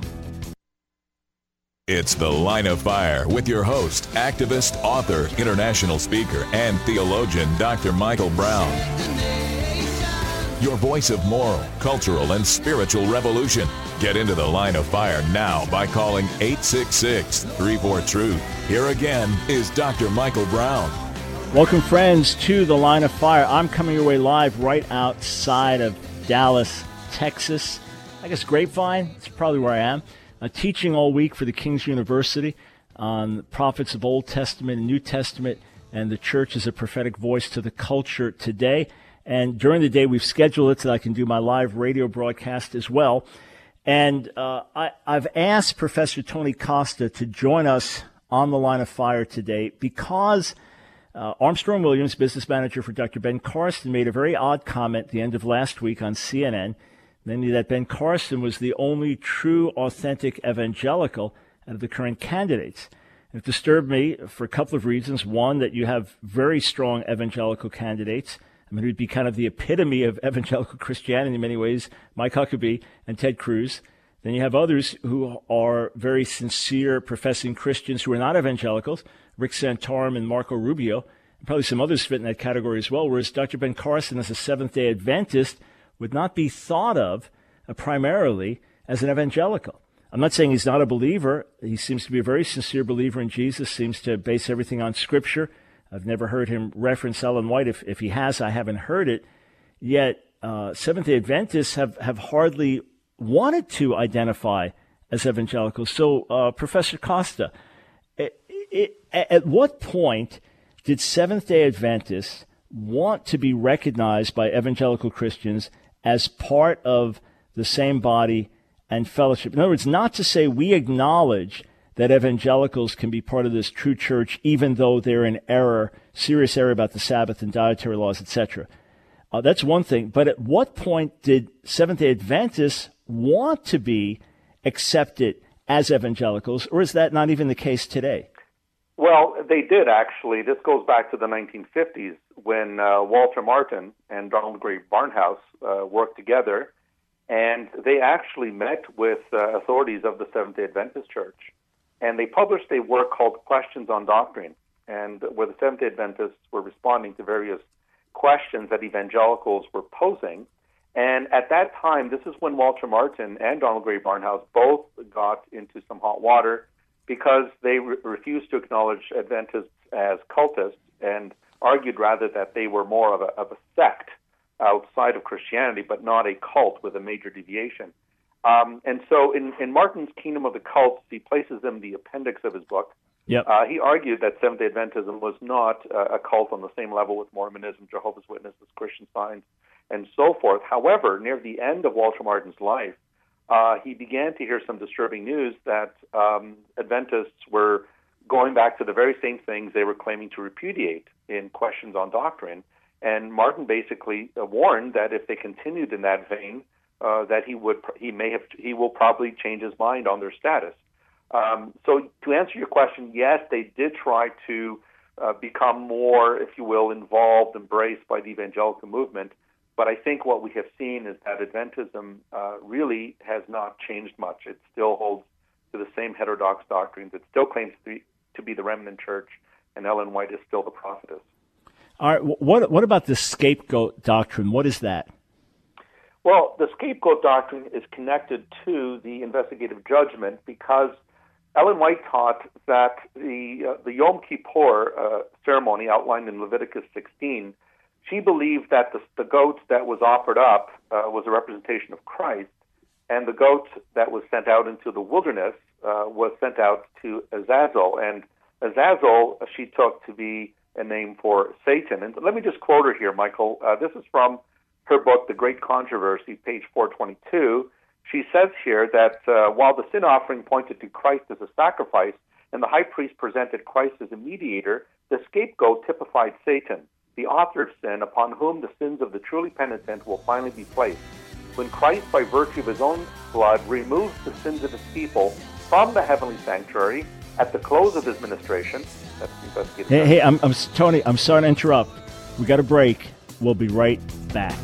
It's The Line of Fire with your host, activist, author, international speaker, and theologian, Doctor Michael Brown. Your voice of moral, cultural, and spiritual revolution. Get into The Line of Fire now by calling eight six six, three four, truth. Here again is Doctor Michael Brown. Welcome, friends, to The Line of Fire. I'm coming your way live right outside of Dallas, Texas. I guess Grapevine, that's probably where I am. Uh, teaching all week for the King's University on the prophets of Old Testament and New Testament, and the church as a prophetic voice to the culture today. And during the day, we've scheduled it so that I can do my live radio broadcast as well. And uh, I, I've asked Professor Tony Costa to join us on The Line of Fire today because uh, Armstrong Williams, business manager for Doctor Ben Carson, made a very odd comment at the end of last week on C N N, namely that Ben Carson was the only true, authentic evangelical out of the current candidates. And it disturbed me for a couple of reasons. One, that you have very strong evangelical candidates. I mean, it would be kind of the epitome of evangelical Christianity in many ways, Mike Huckabee and Ted Cruz. Then you have others who are very sincere, professing Christians who are not evangelicals, Rick Santorum and Marco Rubio, and probably some others fit in that category as well, whereas Doctor Ben Carson, as a Seventh-day Adventist, would not be thought of uh, primarily as an evangelical. I'm not saying he's not a believer. He seems to be a very sincere believer in Jesus, seems to base everything on Scripture. I've never heard him reference Ellen White. If, if he has, I haven't heard it. Yet uh, Seventh-day Adventists have, have hardly wanted to identify as evangelicals. So, uh, Professor Costa, it, it, at what point did Seventh-day Adventists want to be recognized by evangelical Christians as part of the same body and fellowship? In other words, not to say we acknowledge that evangelicals can be part of this true church, even though they're in error, serious error about the Sabbath and dietary laws, et cetera. Uh, that's one thing. But at what point did Seventh-day Adventists want to be accepted as evangelicals, or is that not even the case today? Well, they did, actually. This goes back to the nineteen fifties when uh, Walter Martin and Donald Gray Barnhouse uh, worked together, and they actually met with uh, authorities of the Seventh-day Adventist Church, and they published a work called Questions on Doctrine, and where the Seventh-day Adventists were responding to various questions that evangelicals were posing. And at that time, this is when Walter Martin and Donald Gray Barnhouse both got into some hot water because they re- refused to acknowledge Adventists as cultists and argued rather that they were more of a, of a sect outside of Christianity, but not a cult with a major deviation. Um, and so in, in Martin's Kingdom of the Cults, he places them the appendix of his book. Yep. Uh, he argued that Seventh-day Adventism was not uh, a cult on the same level with Mormonism, Jehovah's Witnesses, Christian Science, and so forth. However, near the end of Walter Martin's life, uh, he began to hear some disturbing news that um, Adventists were going back to the very same things they were claiming to repudiate in Questions on Doctrine. And Martin basically uh, warned that if they continued in that vein, uh, that he would, he may have, he will probably change his mind on their status. Um, so to answer your question, yes, they did try to uh, become more, if you will, involved, embraced by the evangelical movement. But I think what we have seen is that Adventism uh, really has not changed much. It still holds to the same heterodox doctrines. It still claims to be, to be the remnant church, and Ellen White is still the prophetess. All right. What what about the scapegoat doctrine? What is that? Well, the scapegoat doctrine is connected to the investigative judgment because Ellen White taught that the uh, the Yom Kippur uh, ceremony outlined in Leviticus sixteen, she believed that the, the goat that was offered up uh, was a representation of Christ, and the goat that was sent out into the wilderness uh, was sent out to Azazel. And Azazel she took to be a name for Satan. And let me just quote her here, Michael. Uh, this is from her book, The Great Controversy, page four twenty-two. She says here that uh, while the sin offering pointed to Christ as a sacrifice and the high priest presented Christ as a mediator, the scapegoat typified Satan, the author of sin, upon whom the sins of the truly penitent will finally be placed. When Christ, by virtue of his own blood, removes the sins of his people from the heavenly sanctuary at the close of his ministration, that's the investigative. Hey, hey, I'm, I'm Tony. I'm sorry to interrupt. We got a break. We'll be right back.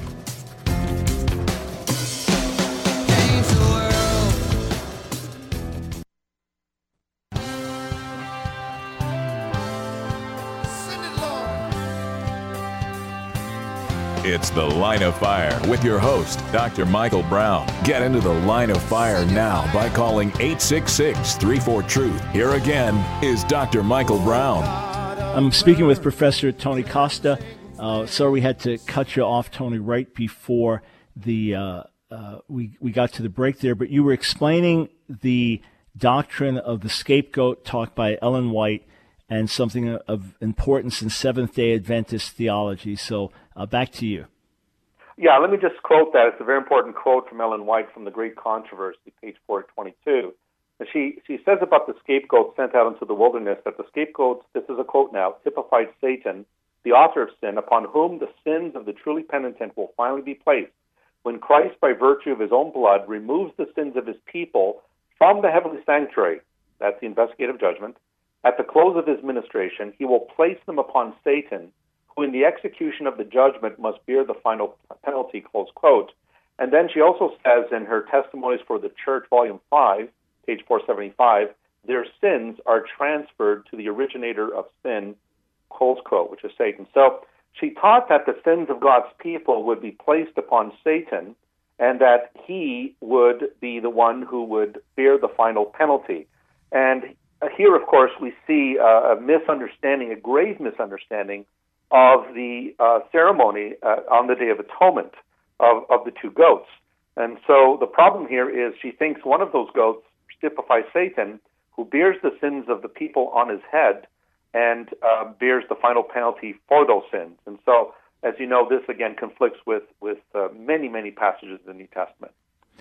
It's The Line of Fire with your host, Doctor Michael Brown. Get into the Line of Fire now by calling eight six six, three four, truth. Here again is Doctor Michael Brown. I'm speaking with Professor Tony Costa. Uh, sorry we had to cut you off, Tony, right before the uh, uh, we, we got to the break there. But you were explaining the doctrine of the scapegoat taught by Ellen White and something of importance in Seventh-day Adventist theology. So uh, back to you. Yeah, let me just quote that. It's a very important quote from Ellen White from The Great Controversy, page four twenty-two. And she, she says about the scapegoat sent out into the wilderness that the scapegoat, this is a quote now, typified Satan, the author of sin, upon whom the sins of the truly penitent will finally be placed. When Christ, by virtue of his own blood, removes the sins of his people from the heavenly sanctuary, that's the investigative judgment, at the close of his ministration, he will place them upon Satan, who in the execution of the judgment must bear the final penalty, close quote. And then she also says in her Testimonies for the Church, volume five, page four seventy-five, their sins are transferred to the originator of sin, close quote, which is Satan. So she taught that the sins of God's people would be placed upon Satan and that he would be the one who would bear the final penalty. And here, of course, we see uh, a misunderstanding, a grave misunderstandanding of the uh, ceremony uh, on the Day of Atonement of, of the two goats. And so the problem here is she thinks one of those goats typifies Satan, who bears the sins of the people on his head and uh, bears the final penalty for those sins. And so, as you know, this again conflicts with, with uh, many, many passages in the New Testament.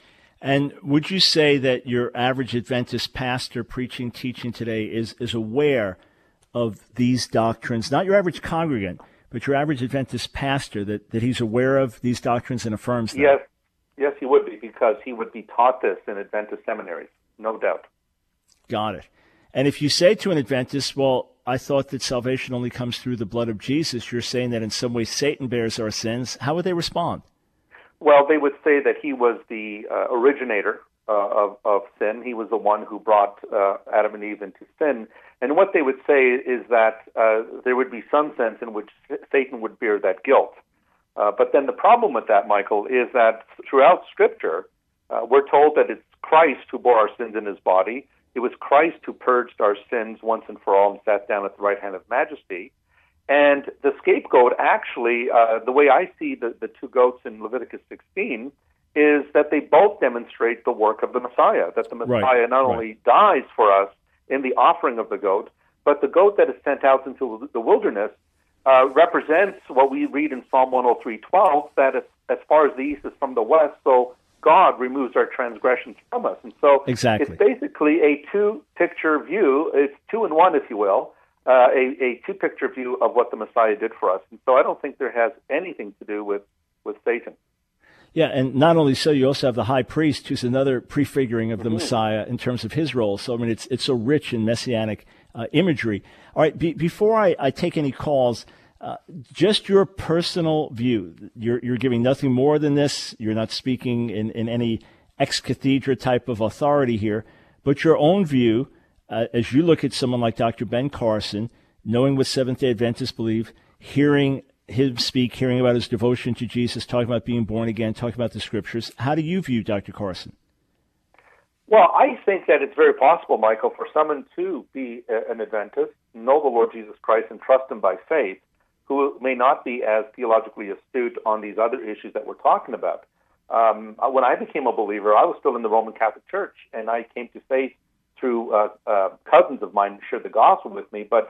And would you say that your average Adventist pastor preaching, teaching today is, is aware of these doctrines, not your average congregant, but your average Adventist pastor, that, that he's aware of these doctrines and affirms them? Yes, yes, he would be, because he would be taught this in Adventist seminaries, no doubt. Got it. And if you say to an Adventist, well, I thought that salvation only comes through the blood of Jesus, you're saying that in some way Satan bears our sins, how would they respond? Well, they would say that he was the uh, originator uh, of, of sin. He was the one who brought uh, Adam and Eve into sin. And what they would say is that uh, there would be some sense in which Satan would bear that guilt. Uh, but then the problem with that, Michael, is that throughout Scripture, uh, we're told that it's Christ who bore our sins in his body. It was Christ who purged our sins once and for all and sat down at the right hand of majesty. And the scapegoat, actually, uh, the way I see the, the two goats in Leviticus sixteen, is that they both demonstrate the work of the Messiah, that the Messiah right, not right. only dies for us in the offering of the goat, but the goat that is sent out into the wilderness uh, represents what we read in Psalm one oh three twelve, that as, as far as the east is from the west, so God removes our transgressions from us. And so exactly. It's basically a two-picture view. It's two in one, if you will. Uh, a, a two-picture view of what the Messiah did for us. And so I don't think there has anything to do with, with Satan. Yeah, and not only so, you also have the high priest, who's another prefiguring of the mm-hmm. Messiah in terms of his role. So, I mean, it's it's so rich in messianic uh, imagery. All right, be, before I, I take any calls, uh, just your personal view. You're, you're giving nothing more than this. You're not speaking in, in any ex cathedra type of authority here, but your own view. Uh, as you look at someone like Doctor Ben Carson, knowing what Seventh-day Adventists believe, hearing him speak, hearing about his devotion to Jesus, talking about being born again, talking about the Scriptures, how do you view Doctor Carson? Well, I think that it's very possible, Michael, for someone to be a, an Adventist, know the Lord Jesus Christ, and trust him by faith, who may not be as theologically astute on these other issues that we're talking about. Um, when I became a believer, I was still in the Roman Catholic Church, and I came to faith through uh, uh, cousins of mine who shared the gospel with me, but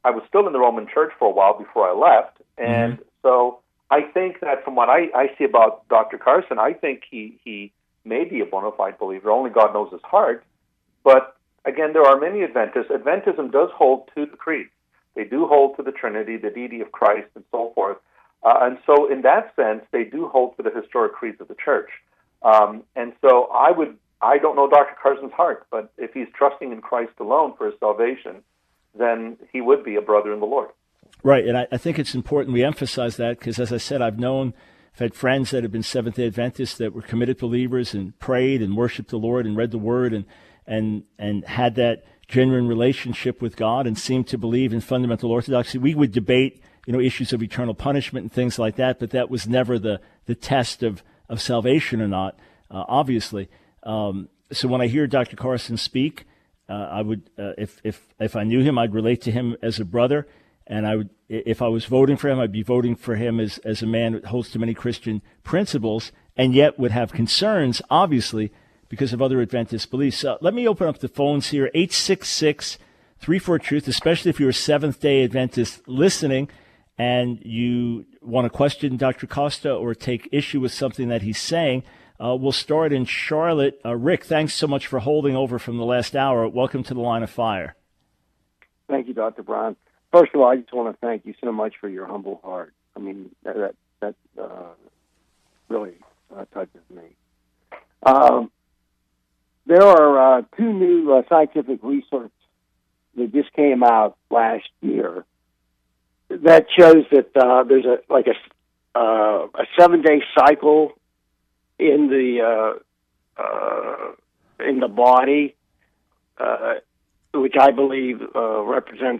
I was still in the Roman Church for a while before I left. And mm-hmm. so I think that from what I, I see about Doctor Carson, I think he, he may be a bona fide believer. Only God knows his heart. But again, there are many Adventists. Adventism does hold to the creed. They do hold to the Trinity, the deity of Christ, and so forth. Uh, and so in that sense, they do hold to the historic creeds of the church. Um, and so I would, I don't know Doctor Carson's heart, but if he's trusting in Christ alone for his salvation, then he would be a brother in the Lord. Right, and I, I think it's important we emphasize that because, as I said, I've known, I've had friends that have been Seventh-day Adventists that were committed believers and prayed and worshiped the Lord and read the Word and and and had that genuine relationship with God and seemed to believe in fundamental orthodoxy. We would debate, you know, issues of eternal punishment and things like that, but that was never the, the test of, of salvation or not, uh, obviously. Um, so when I hear Doctor Carson speak, uh, I would, uh, if, if, if I knew him, I'd relate to him as a brother. And I would, if I was voting for him, I'd be voting for him as, as a man who holds to many Christian principles and yet would have concerns, obviously, because of other Adventist beliefs. Uh, let me open up the phones here, eight six six, three four, truth, especially if you're a Seventh-day Adventist listening and you want to question Doctor Costa or take issue with something that he's saying. Uh, we'll start in Charlotte. Uh, Rick, thanks so much for holding over from the last hour. Welcome to the Line of Fire. Thank you, Doctor Brown. First of all, I just want to thank you so much for your humble heart. I mean, that, that uh, really uh, touches me. Um, There are uh, two new uh, scientific research that just came out last year that shows that uh, there's a like a uh, a seven day cycle in the uh, uh, in the body, uh, which I believe uh, represents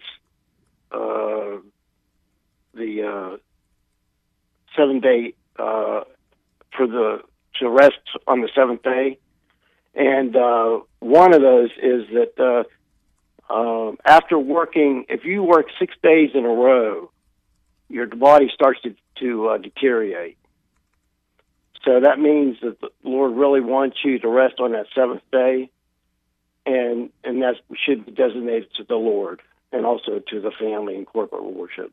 uh, the uh, seven day uh, for the to rest on the seventh day. And uh, one of those is that uh, uh, after working, if you work six days in a row, your body starts to, to uh, deteriorate. So that means that the Lord really wants you to rest on that seventh day, and and that should be designated to the Lord and also to the family and corporate worship.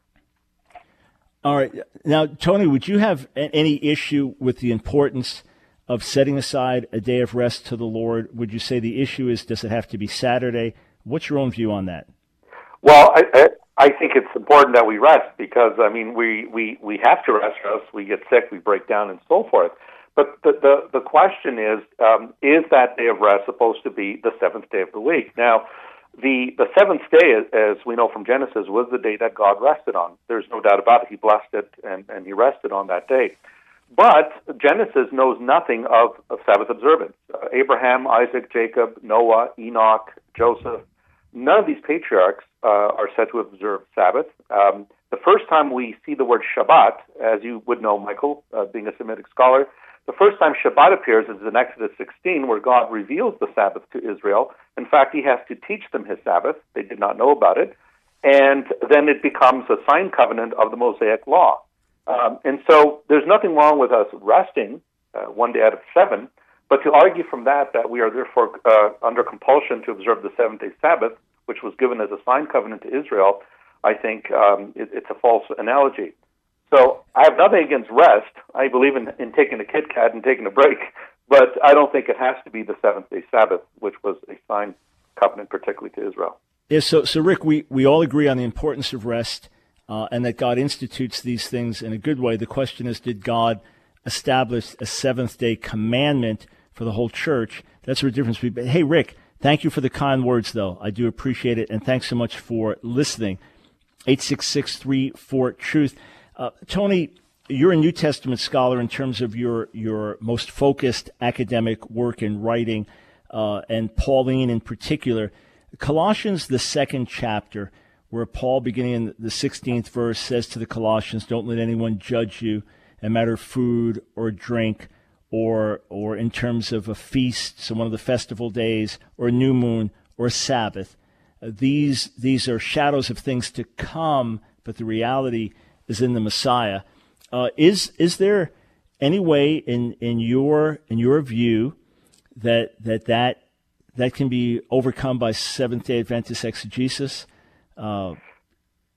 All right. Now, Tony, would you have any issue with the importance of setting aside a day of rest to the Lord? Would you say the issue is, does it have to be Saturday? What's your own view on that? Well, I, I, I think it's important that we rest because, I mean, we, we, we have to rest or else we get sick, we break down, and so forth. But the, the, the question is, um, is that day of rest supposed to be the seventh day of the week? Now, the, the seventh day, as we know from Genesis, was the day that God rested on. There's no doubt about it. He blessed it, and, and he rested on that day. But Genesis knows nothing of, of Sabbath observance. Uh, Abraham, Isaac, Jacob, Noah, Enoch, Joseph, none of these patriarchs uh, are said to observe Sabbath. Um, the first time we see the word Shabbat, as you would know, Michael, uh, being a Semitic scholar, the first time Shabbat appears is in Exodus sixteen, where God reveals the Sabbath to Israel. In fact, he has to teach them his Sabbath. They did not know about it. And then it becomes a signed covenant of the Mosaic law. Um, and so there's nothing wrong with us resting uh, one day out of seven, but to argue from that that we are therefore uh, under compulsion to observe the seventh-day Sabbath, which was given as a signed covenant to Israel, I think um, it, it's a false analogy. So I have nothing against rest. I believe in, in taking a Kit Kat and taking a break, but I don't think it has to be the seventh-day Sabbath, which was a signed covenant particularly to Israel. Yeah, so, so Rick, we, we all agree on the importance of rest. Uh, and that God institutes these things in a good way. The question is, did God establish a seventh-day commandment for the whole church? That's where the difference would be. Hey, Rick, thank you for the kind words, though. I do appreciate it, and thanks so much for listening. eight six six, three four, truth. Uh, Tony, you're a New Testament scholar in terms of your, your most focused academic work in writing, uh, and Pauline in particular. Colossians, the second chapter, where Paul, beginning in the sixteenth verse, says to the Colossians, don't let anyone judge you in matter of food or drink or or in terms of a feast, so one of the festival days, or a new moon, or Sabbath. Uh, these these are shadows of things to come, but the reality is in the Messiah. Uh, is is there any way in, in your in your view that that that that can be overcome by Seventh-day Adventist exegesis? Uh,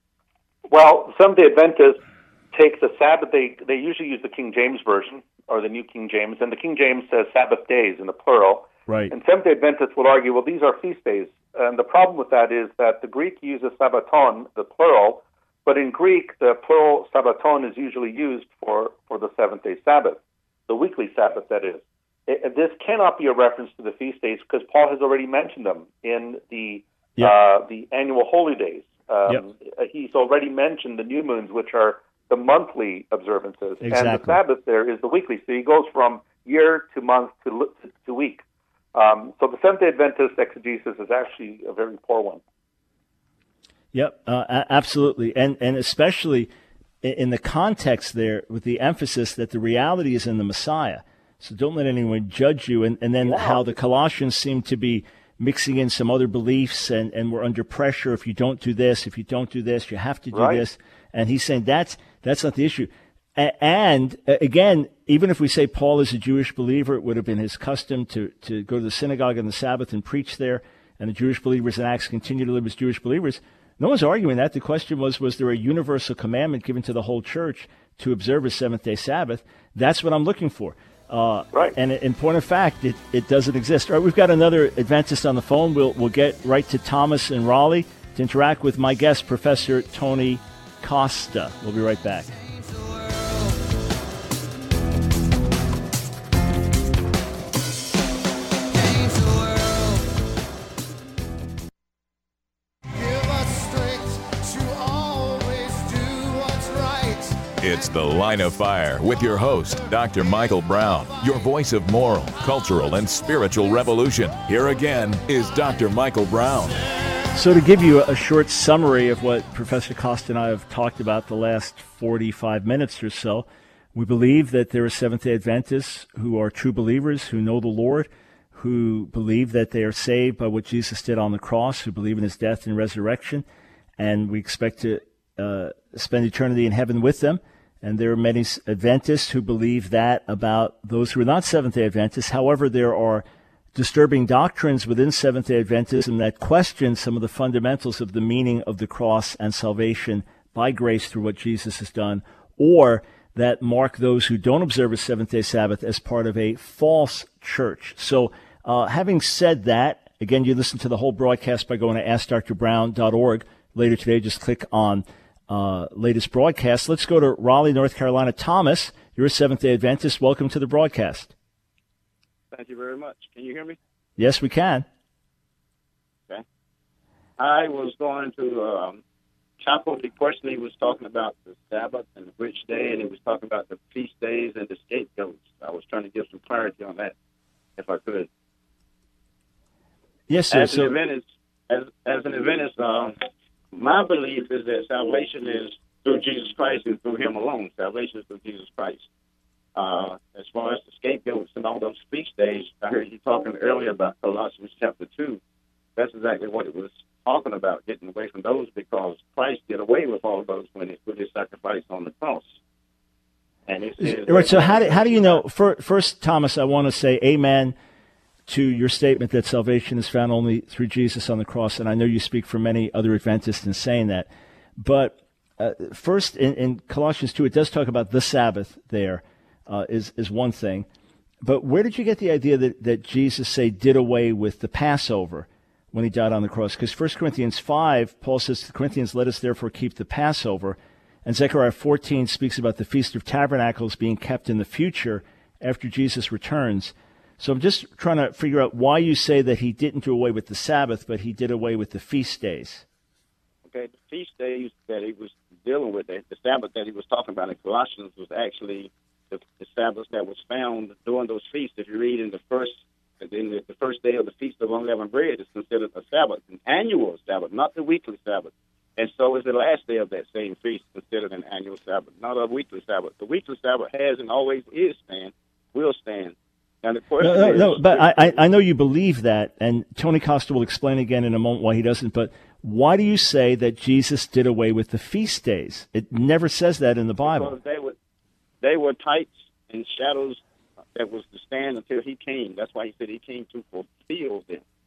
Well, Seventh-day Adventists take the Sabbath. They they usually use the King James version or the New King James, and the King James says Sabbath days in the plural. Right. And Seventh-day Adventists will argue, well, these are feast days. And the problem with that is that the Greek uses Sabbaton, the plural, but in Greek, the plural Sabbaton is usually used for, for the seventh-day Sabbath, the weekly Sabbath, that is. It, this cannot be a reference to the feast days because Paul has already mentioned them in the yep. uh, the annual holy days. Um, yep. He's already mentioned the new moons, which are the monthly observances. Exactly. And the Sabbath there is the weekly. So he goes from year to month to, to, to week. Um, so the Seventh-day Adventist exegesis is actually a very poor one. Yep, uh, absolutely. And, and especially in the context there with the emphasis that the reality is in the Messiah. So don't let anyone judge you. And, and then yeah. how the Colossians seem to be mixing in some other beliefs, and, and we're under pressure. If you don't do this, if you don't do this, you have to do right. this. And he's saying that's that's not the issue. A- and uh, again, even if we say Paul is a Jewish believer, it would have been his custom to, to go to the synagogue on the Sabbath and preach there, and the Jewish believers in Acts continue to live as Jewish believers. No one's arguing that. The question was, was there a universal commandment given to the whole church to observe a seventh-day Sabbath? That's what I'm looking for. Uh, right. And in point of fact, it, it doesn't exist. All right, we've got another Adventist on the phone. We'll we'll get right to Thomas in Raleigh to interact with my guest, Professor Tony Costa. We'll be right back. It's The Line of Fire with your host, Doctor Michael Brown, your voice of moral, cultural, and spiritual revolution. Here again is Doctor Michael Brown. So to give you a short summary of what Professor Costa and I have talked about the last forty-five minutes or so, we believe that there are Seventh-day Adventists who are true believers, who know the Lord, who believe that they are saved by what Jesus did on the cross, who believe in his death and resurrection, and we expect to uh, spend eternity in heaven with them. And there are many Adventists who believe that about those who are not Seventh-day Adventists. However, there are disturbing doctrines within Seventh-day Adventism that question some of the fundamentals of the meaning of the cross and salvation by grace through what Jesus has done, or that mark those who don't observe a seventh-day Sabbath as part of a false church. So uh, having said that, again, you listen to the whole broadcast by going to ask dr brown dot org. Later today, just click on Uh, latest broadcast. Let's go to Raleigh, North Carolina. Thomas, you're a Seventh-day Adventist. Welcome to the broadcast. Thank you very much. Can you hear me? Yes, we can. Okay. I was going to um, chop up the question. He was talking about the Sabbath and which day, and he was talking about the feast days and the scapegoats. I was trying to give some clarity on that, if I could. Yes, sir. As so, an Adventist, as, as an Adventist, um, my belief is that salvation is through Jesus Christ and through him alone. Salvation is through Jesus Christ. Uh, as far as the scapegoats and all those feast days, I heard you talking earlier about Colossians chapter two. That's exactly what it was talking about, getting away from those, because Christ did away with all of those when he put his sacrifice on the cross. And it says, right, so how do, how do you know? First, Thomas, I want to say amen to your statement that salvation is found only through Jesus on the cross, and I know you speak for many other Adventists in saying that. But uh, first, in, in Colossians two, it does talk about the Sabbath there, uh, is, is one thing. But where did you get the idea that, that Jesus, say, did away with the Passover when he died on the cross? Because First Corinthians five, Paul says to the Corinthians, let us therefore keep the Passover. And Zechariah fourteen speaks about the Feast of Tabernacles being kept in the future after Jesus returns. So I'm just trying to figure out why you say that he didn't do away with the Sabbath, but he did away with the feast days. Okay, the feast days that he was dealing with, the Sabbath that he was talking about in Colossians was actually the, the Sabbath that was found during those feasts. If you read in the first in the, the first day of the Feast of Unleavened Bread, is considered a Sabbath, an annual Sabbath, not the weekly Sabbath. And so is the last day of that same feast considered an annual Sabbath, not a weekly Sabbath. The weekly Sabbath has and always is stand, will stand. And the question no, no, is, no, but I, I know you believe that, and Tony Costa will explain again in a moment why he doesn't, but why do you say that Jesus did away with the feast days? It never says that in the Bible. Because they were, they were types and shadows that was to stand until he came. That's why he said he came to fulfill them.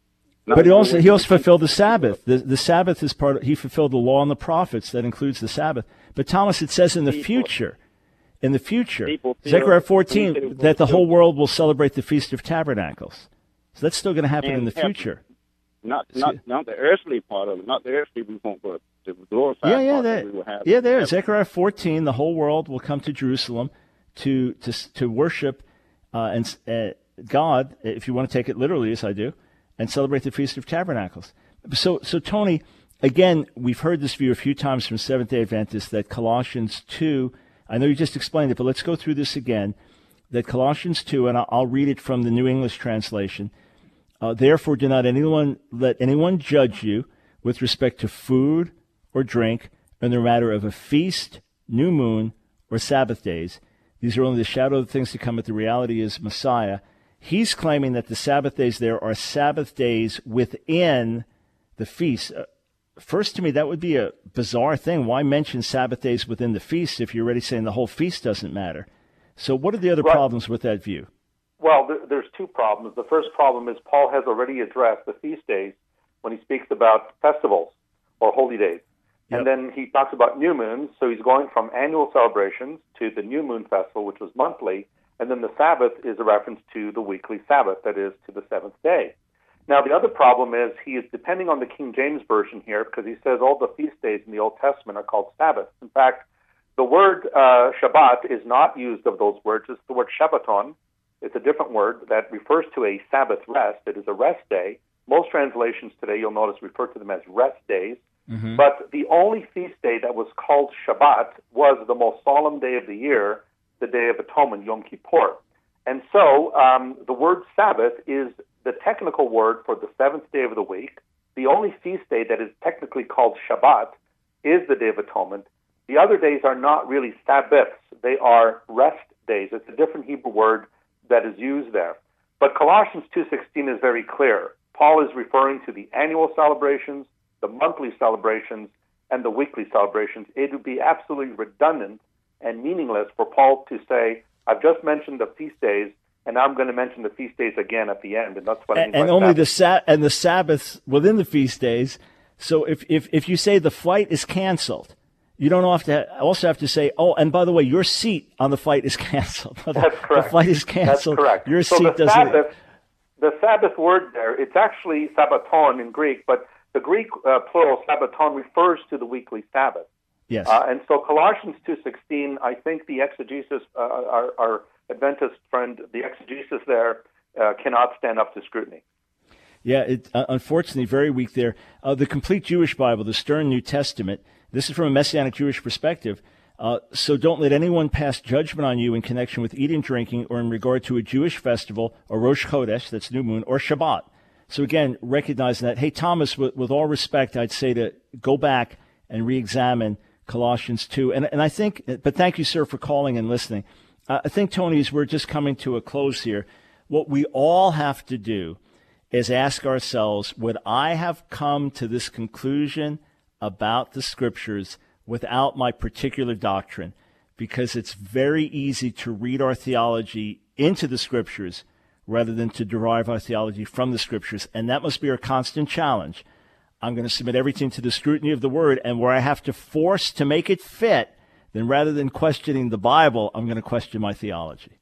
But he also he also fulfilled the Sabbath. The the Sabbath is part of, he fulfilled the law and the prophets. That includes the Sabbath. But Thomas, it says in the future, in the future, Zechariah fourteen, that the whole world will celebrate the Feast of Tabernacles. So that's still going to happen in the future. Not not not the earthly part of it, not the earthly we won't, but the glorified yeah, yeah, part that, that we will have. Yeah, there. Zechariah fourteen, the whole world will come to Jerusalem to to to worship uh, and uh, God, if you want to take it literally, as I do, and celebrate the Feast of Tabernacles. So, so Tony, again, we've heard this view a few times from Seventh-day Adventists that Colossians two, I know you just explained it, but let's go through this again, that Colossians two, and I'll, I'll read it from the New English translation, uh, therefore do not anyone let anyone judge you with respect to food or drink in the matter of a feast, new moon, or Sabbath days. These are only the shadow of the things to come, but the reality is Messiah. He's claiming that the Sabbath days there are Sabbath days within the feast. Uh, first, to me, that would be a bizarre thing. Why mention Sabbath days within the feast if you're already saying the whole feast doesn't matter? So what are the other right. problems with that view? Well, there, there's two problems. The first problem is Paul has already addressed the feast days when he speaks about festivals or holy days. Yep. And then he talks about new moons, so he's going from annual celebrations to the new moon festival, which was monthly, and then the Sabbath is a reference to the weekly Sabbath, that is, to the seventh day. Now, the other problem is he is depending on the King James Version here because he says all the feast days in the Old Testament are called Sabbaths. In fact, the word uh, Shabbat is not used of those words. It's the word Shabbaton. It's a different word that refers to a Sabbath rest. It is a rest day. Most translations today, you'll notice, refer to them as rest days. Mm-hmm. But the only feast day that was called Shabbat was the most solemn day of the year, the Day of Atonement, Yom Kippur. And so um, the word Sabbath is the technical word for the seventh day of the week. The only feast day that is technically called Shabbat is the Day of Atonement. The other days are not really Sabbaths. They are rest days. It's a different Hebrew word that is used there. But Colossians two sixteen is very clear. Paul is referring to the annual celebrations, the monthly celebrations, and the weekly celebrations. It would be absolutely redundant and meaningless for Paul to say, I've just mentioned the feast days, and now I'm going to mention the feast days again at the end, and that's what I mean and by only Sabbath. the sa- and the Sabbaths within the feast days. So if, if, if you say the flight is canceled, you don't have to also have to say, oh, and by the way, your seat on the flight is canceled. That's correct. The flight is canceled. That's correct. Your so seat the doesn't. Sabbath, the Sabbath word there, it's actually Sabbaton in Greek, but the Greek uh, plural Sabbaton refers to the weekly Sabbath. Yes. Uh, and so Colossians two sixteen, I think the exegesis, uh, our, our Adventist friend, the exegesis there uh, cannot stand up to scrutiny. Yeah, it, uh, unfortunately, very weak there. Uh, the Complete Jewish Bible, the Stern New Testament, this is from a Messianic Jewish perspective. Uh, so don't let anyone pass judgment on you in connection with eating, drinking, or in regard to a Jewish festival, or Rosh Chodesh, that's New Moon, or Shabbat. So again, recognizing that, hey, Thomas, with, with all respect, I'd say to go back and re-examine Colossians two. And, and I think, but thank you, sir, for calling and listening. Uh, I think, Tony, as we're just coming to a close here, what we all have to do is ask ourselves, would I have come to this conclusion about the Scriptures without my particular doctrine? Because it's very easy to read our theology into the Scriptures rather than to derive our theology from the Scriptures. And that must be our constant challenge. I'm going to submit everything to the scrutiny of the Word, and where I have to force to make it fit, then rather than questioning the Bible, I'm going to question my theology.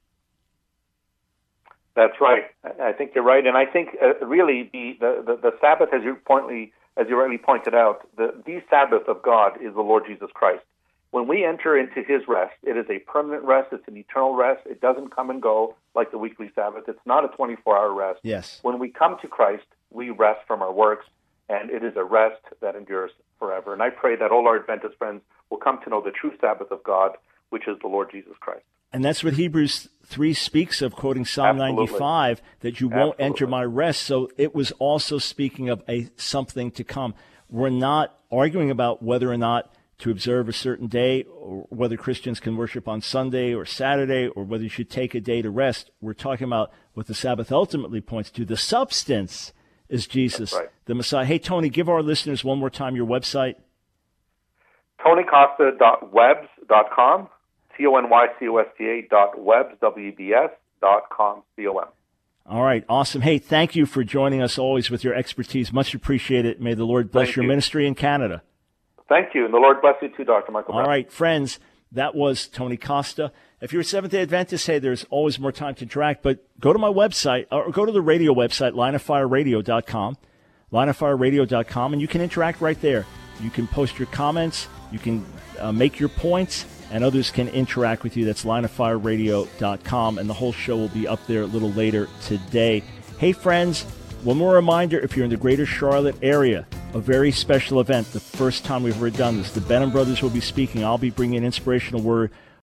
That's right. I think you're right. And I think uh, really the, the, the, the Sabbath, as you, pointly, as you rightly pointed out, the, the Sabbath of God is the Lord Jesus Christ. When we enter into his rest, it is a permanent rest. It's an eternal rest. It doesn't come and go like the weekly Sabbath. It's not a twenty-four hour rest. Yes. When we come to Christ, we rest from our works, and it is a rest that endures forever. And I pray that all our Adventist friends will come to know the true Sabbath of God, which is the Lord Jesus Christ. And that's what Hebrews three speaks of, quoting Psalm Absolutely. ninety-five, that you won't Absolutely. enter my rest. So it was also speaking of a something to come. We're not arguing about whether or not to observe a certain day, or whether Christians can worship on Sunday or Saturday, or whether you should take a day to rest. We're talking about what the Sabbath ultimately points to. The substance is Jesus, right. the Messiah. Hey, Tony, give our listeners one more time your website. tony costa dot webs dot com, T O N Y C O S T A dot webs, W E B S, dot com, C O M. All right, awesome. Hey, thank you for joining us always with your expertise. Much appreciated. May the Lord bless Thank your you. ministry in Canada. Thank you, and the Lord bless you too, Doctor Michael Brown. All right, friends, that was Tony Costa. If you're a Seventh-day Adventist, hey, there's always more time to interact, but go to my website, or go to the radio website, line of fire radio dot com, line of fire radio dot com, and you can interact right there. You can post your comments, you can uh, make your points, and others can interact with you. That's line of fire radio dot com, and the whole show will be up there a little later today. Hey, friends, one more reminder, if you're in the greater Charlotte area, a very special event, the first time we've ever done this. The Benham Brothers will be speaking. I'll be bringing an inspirational word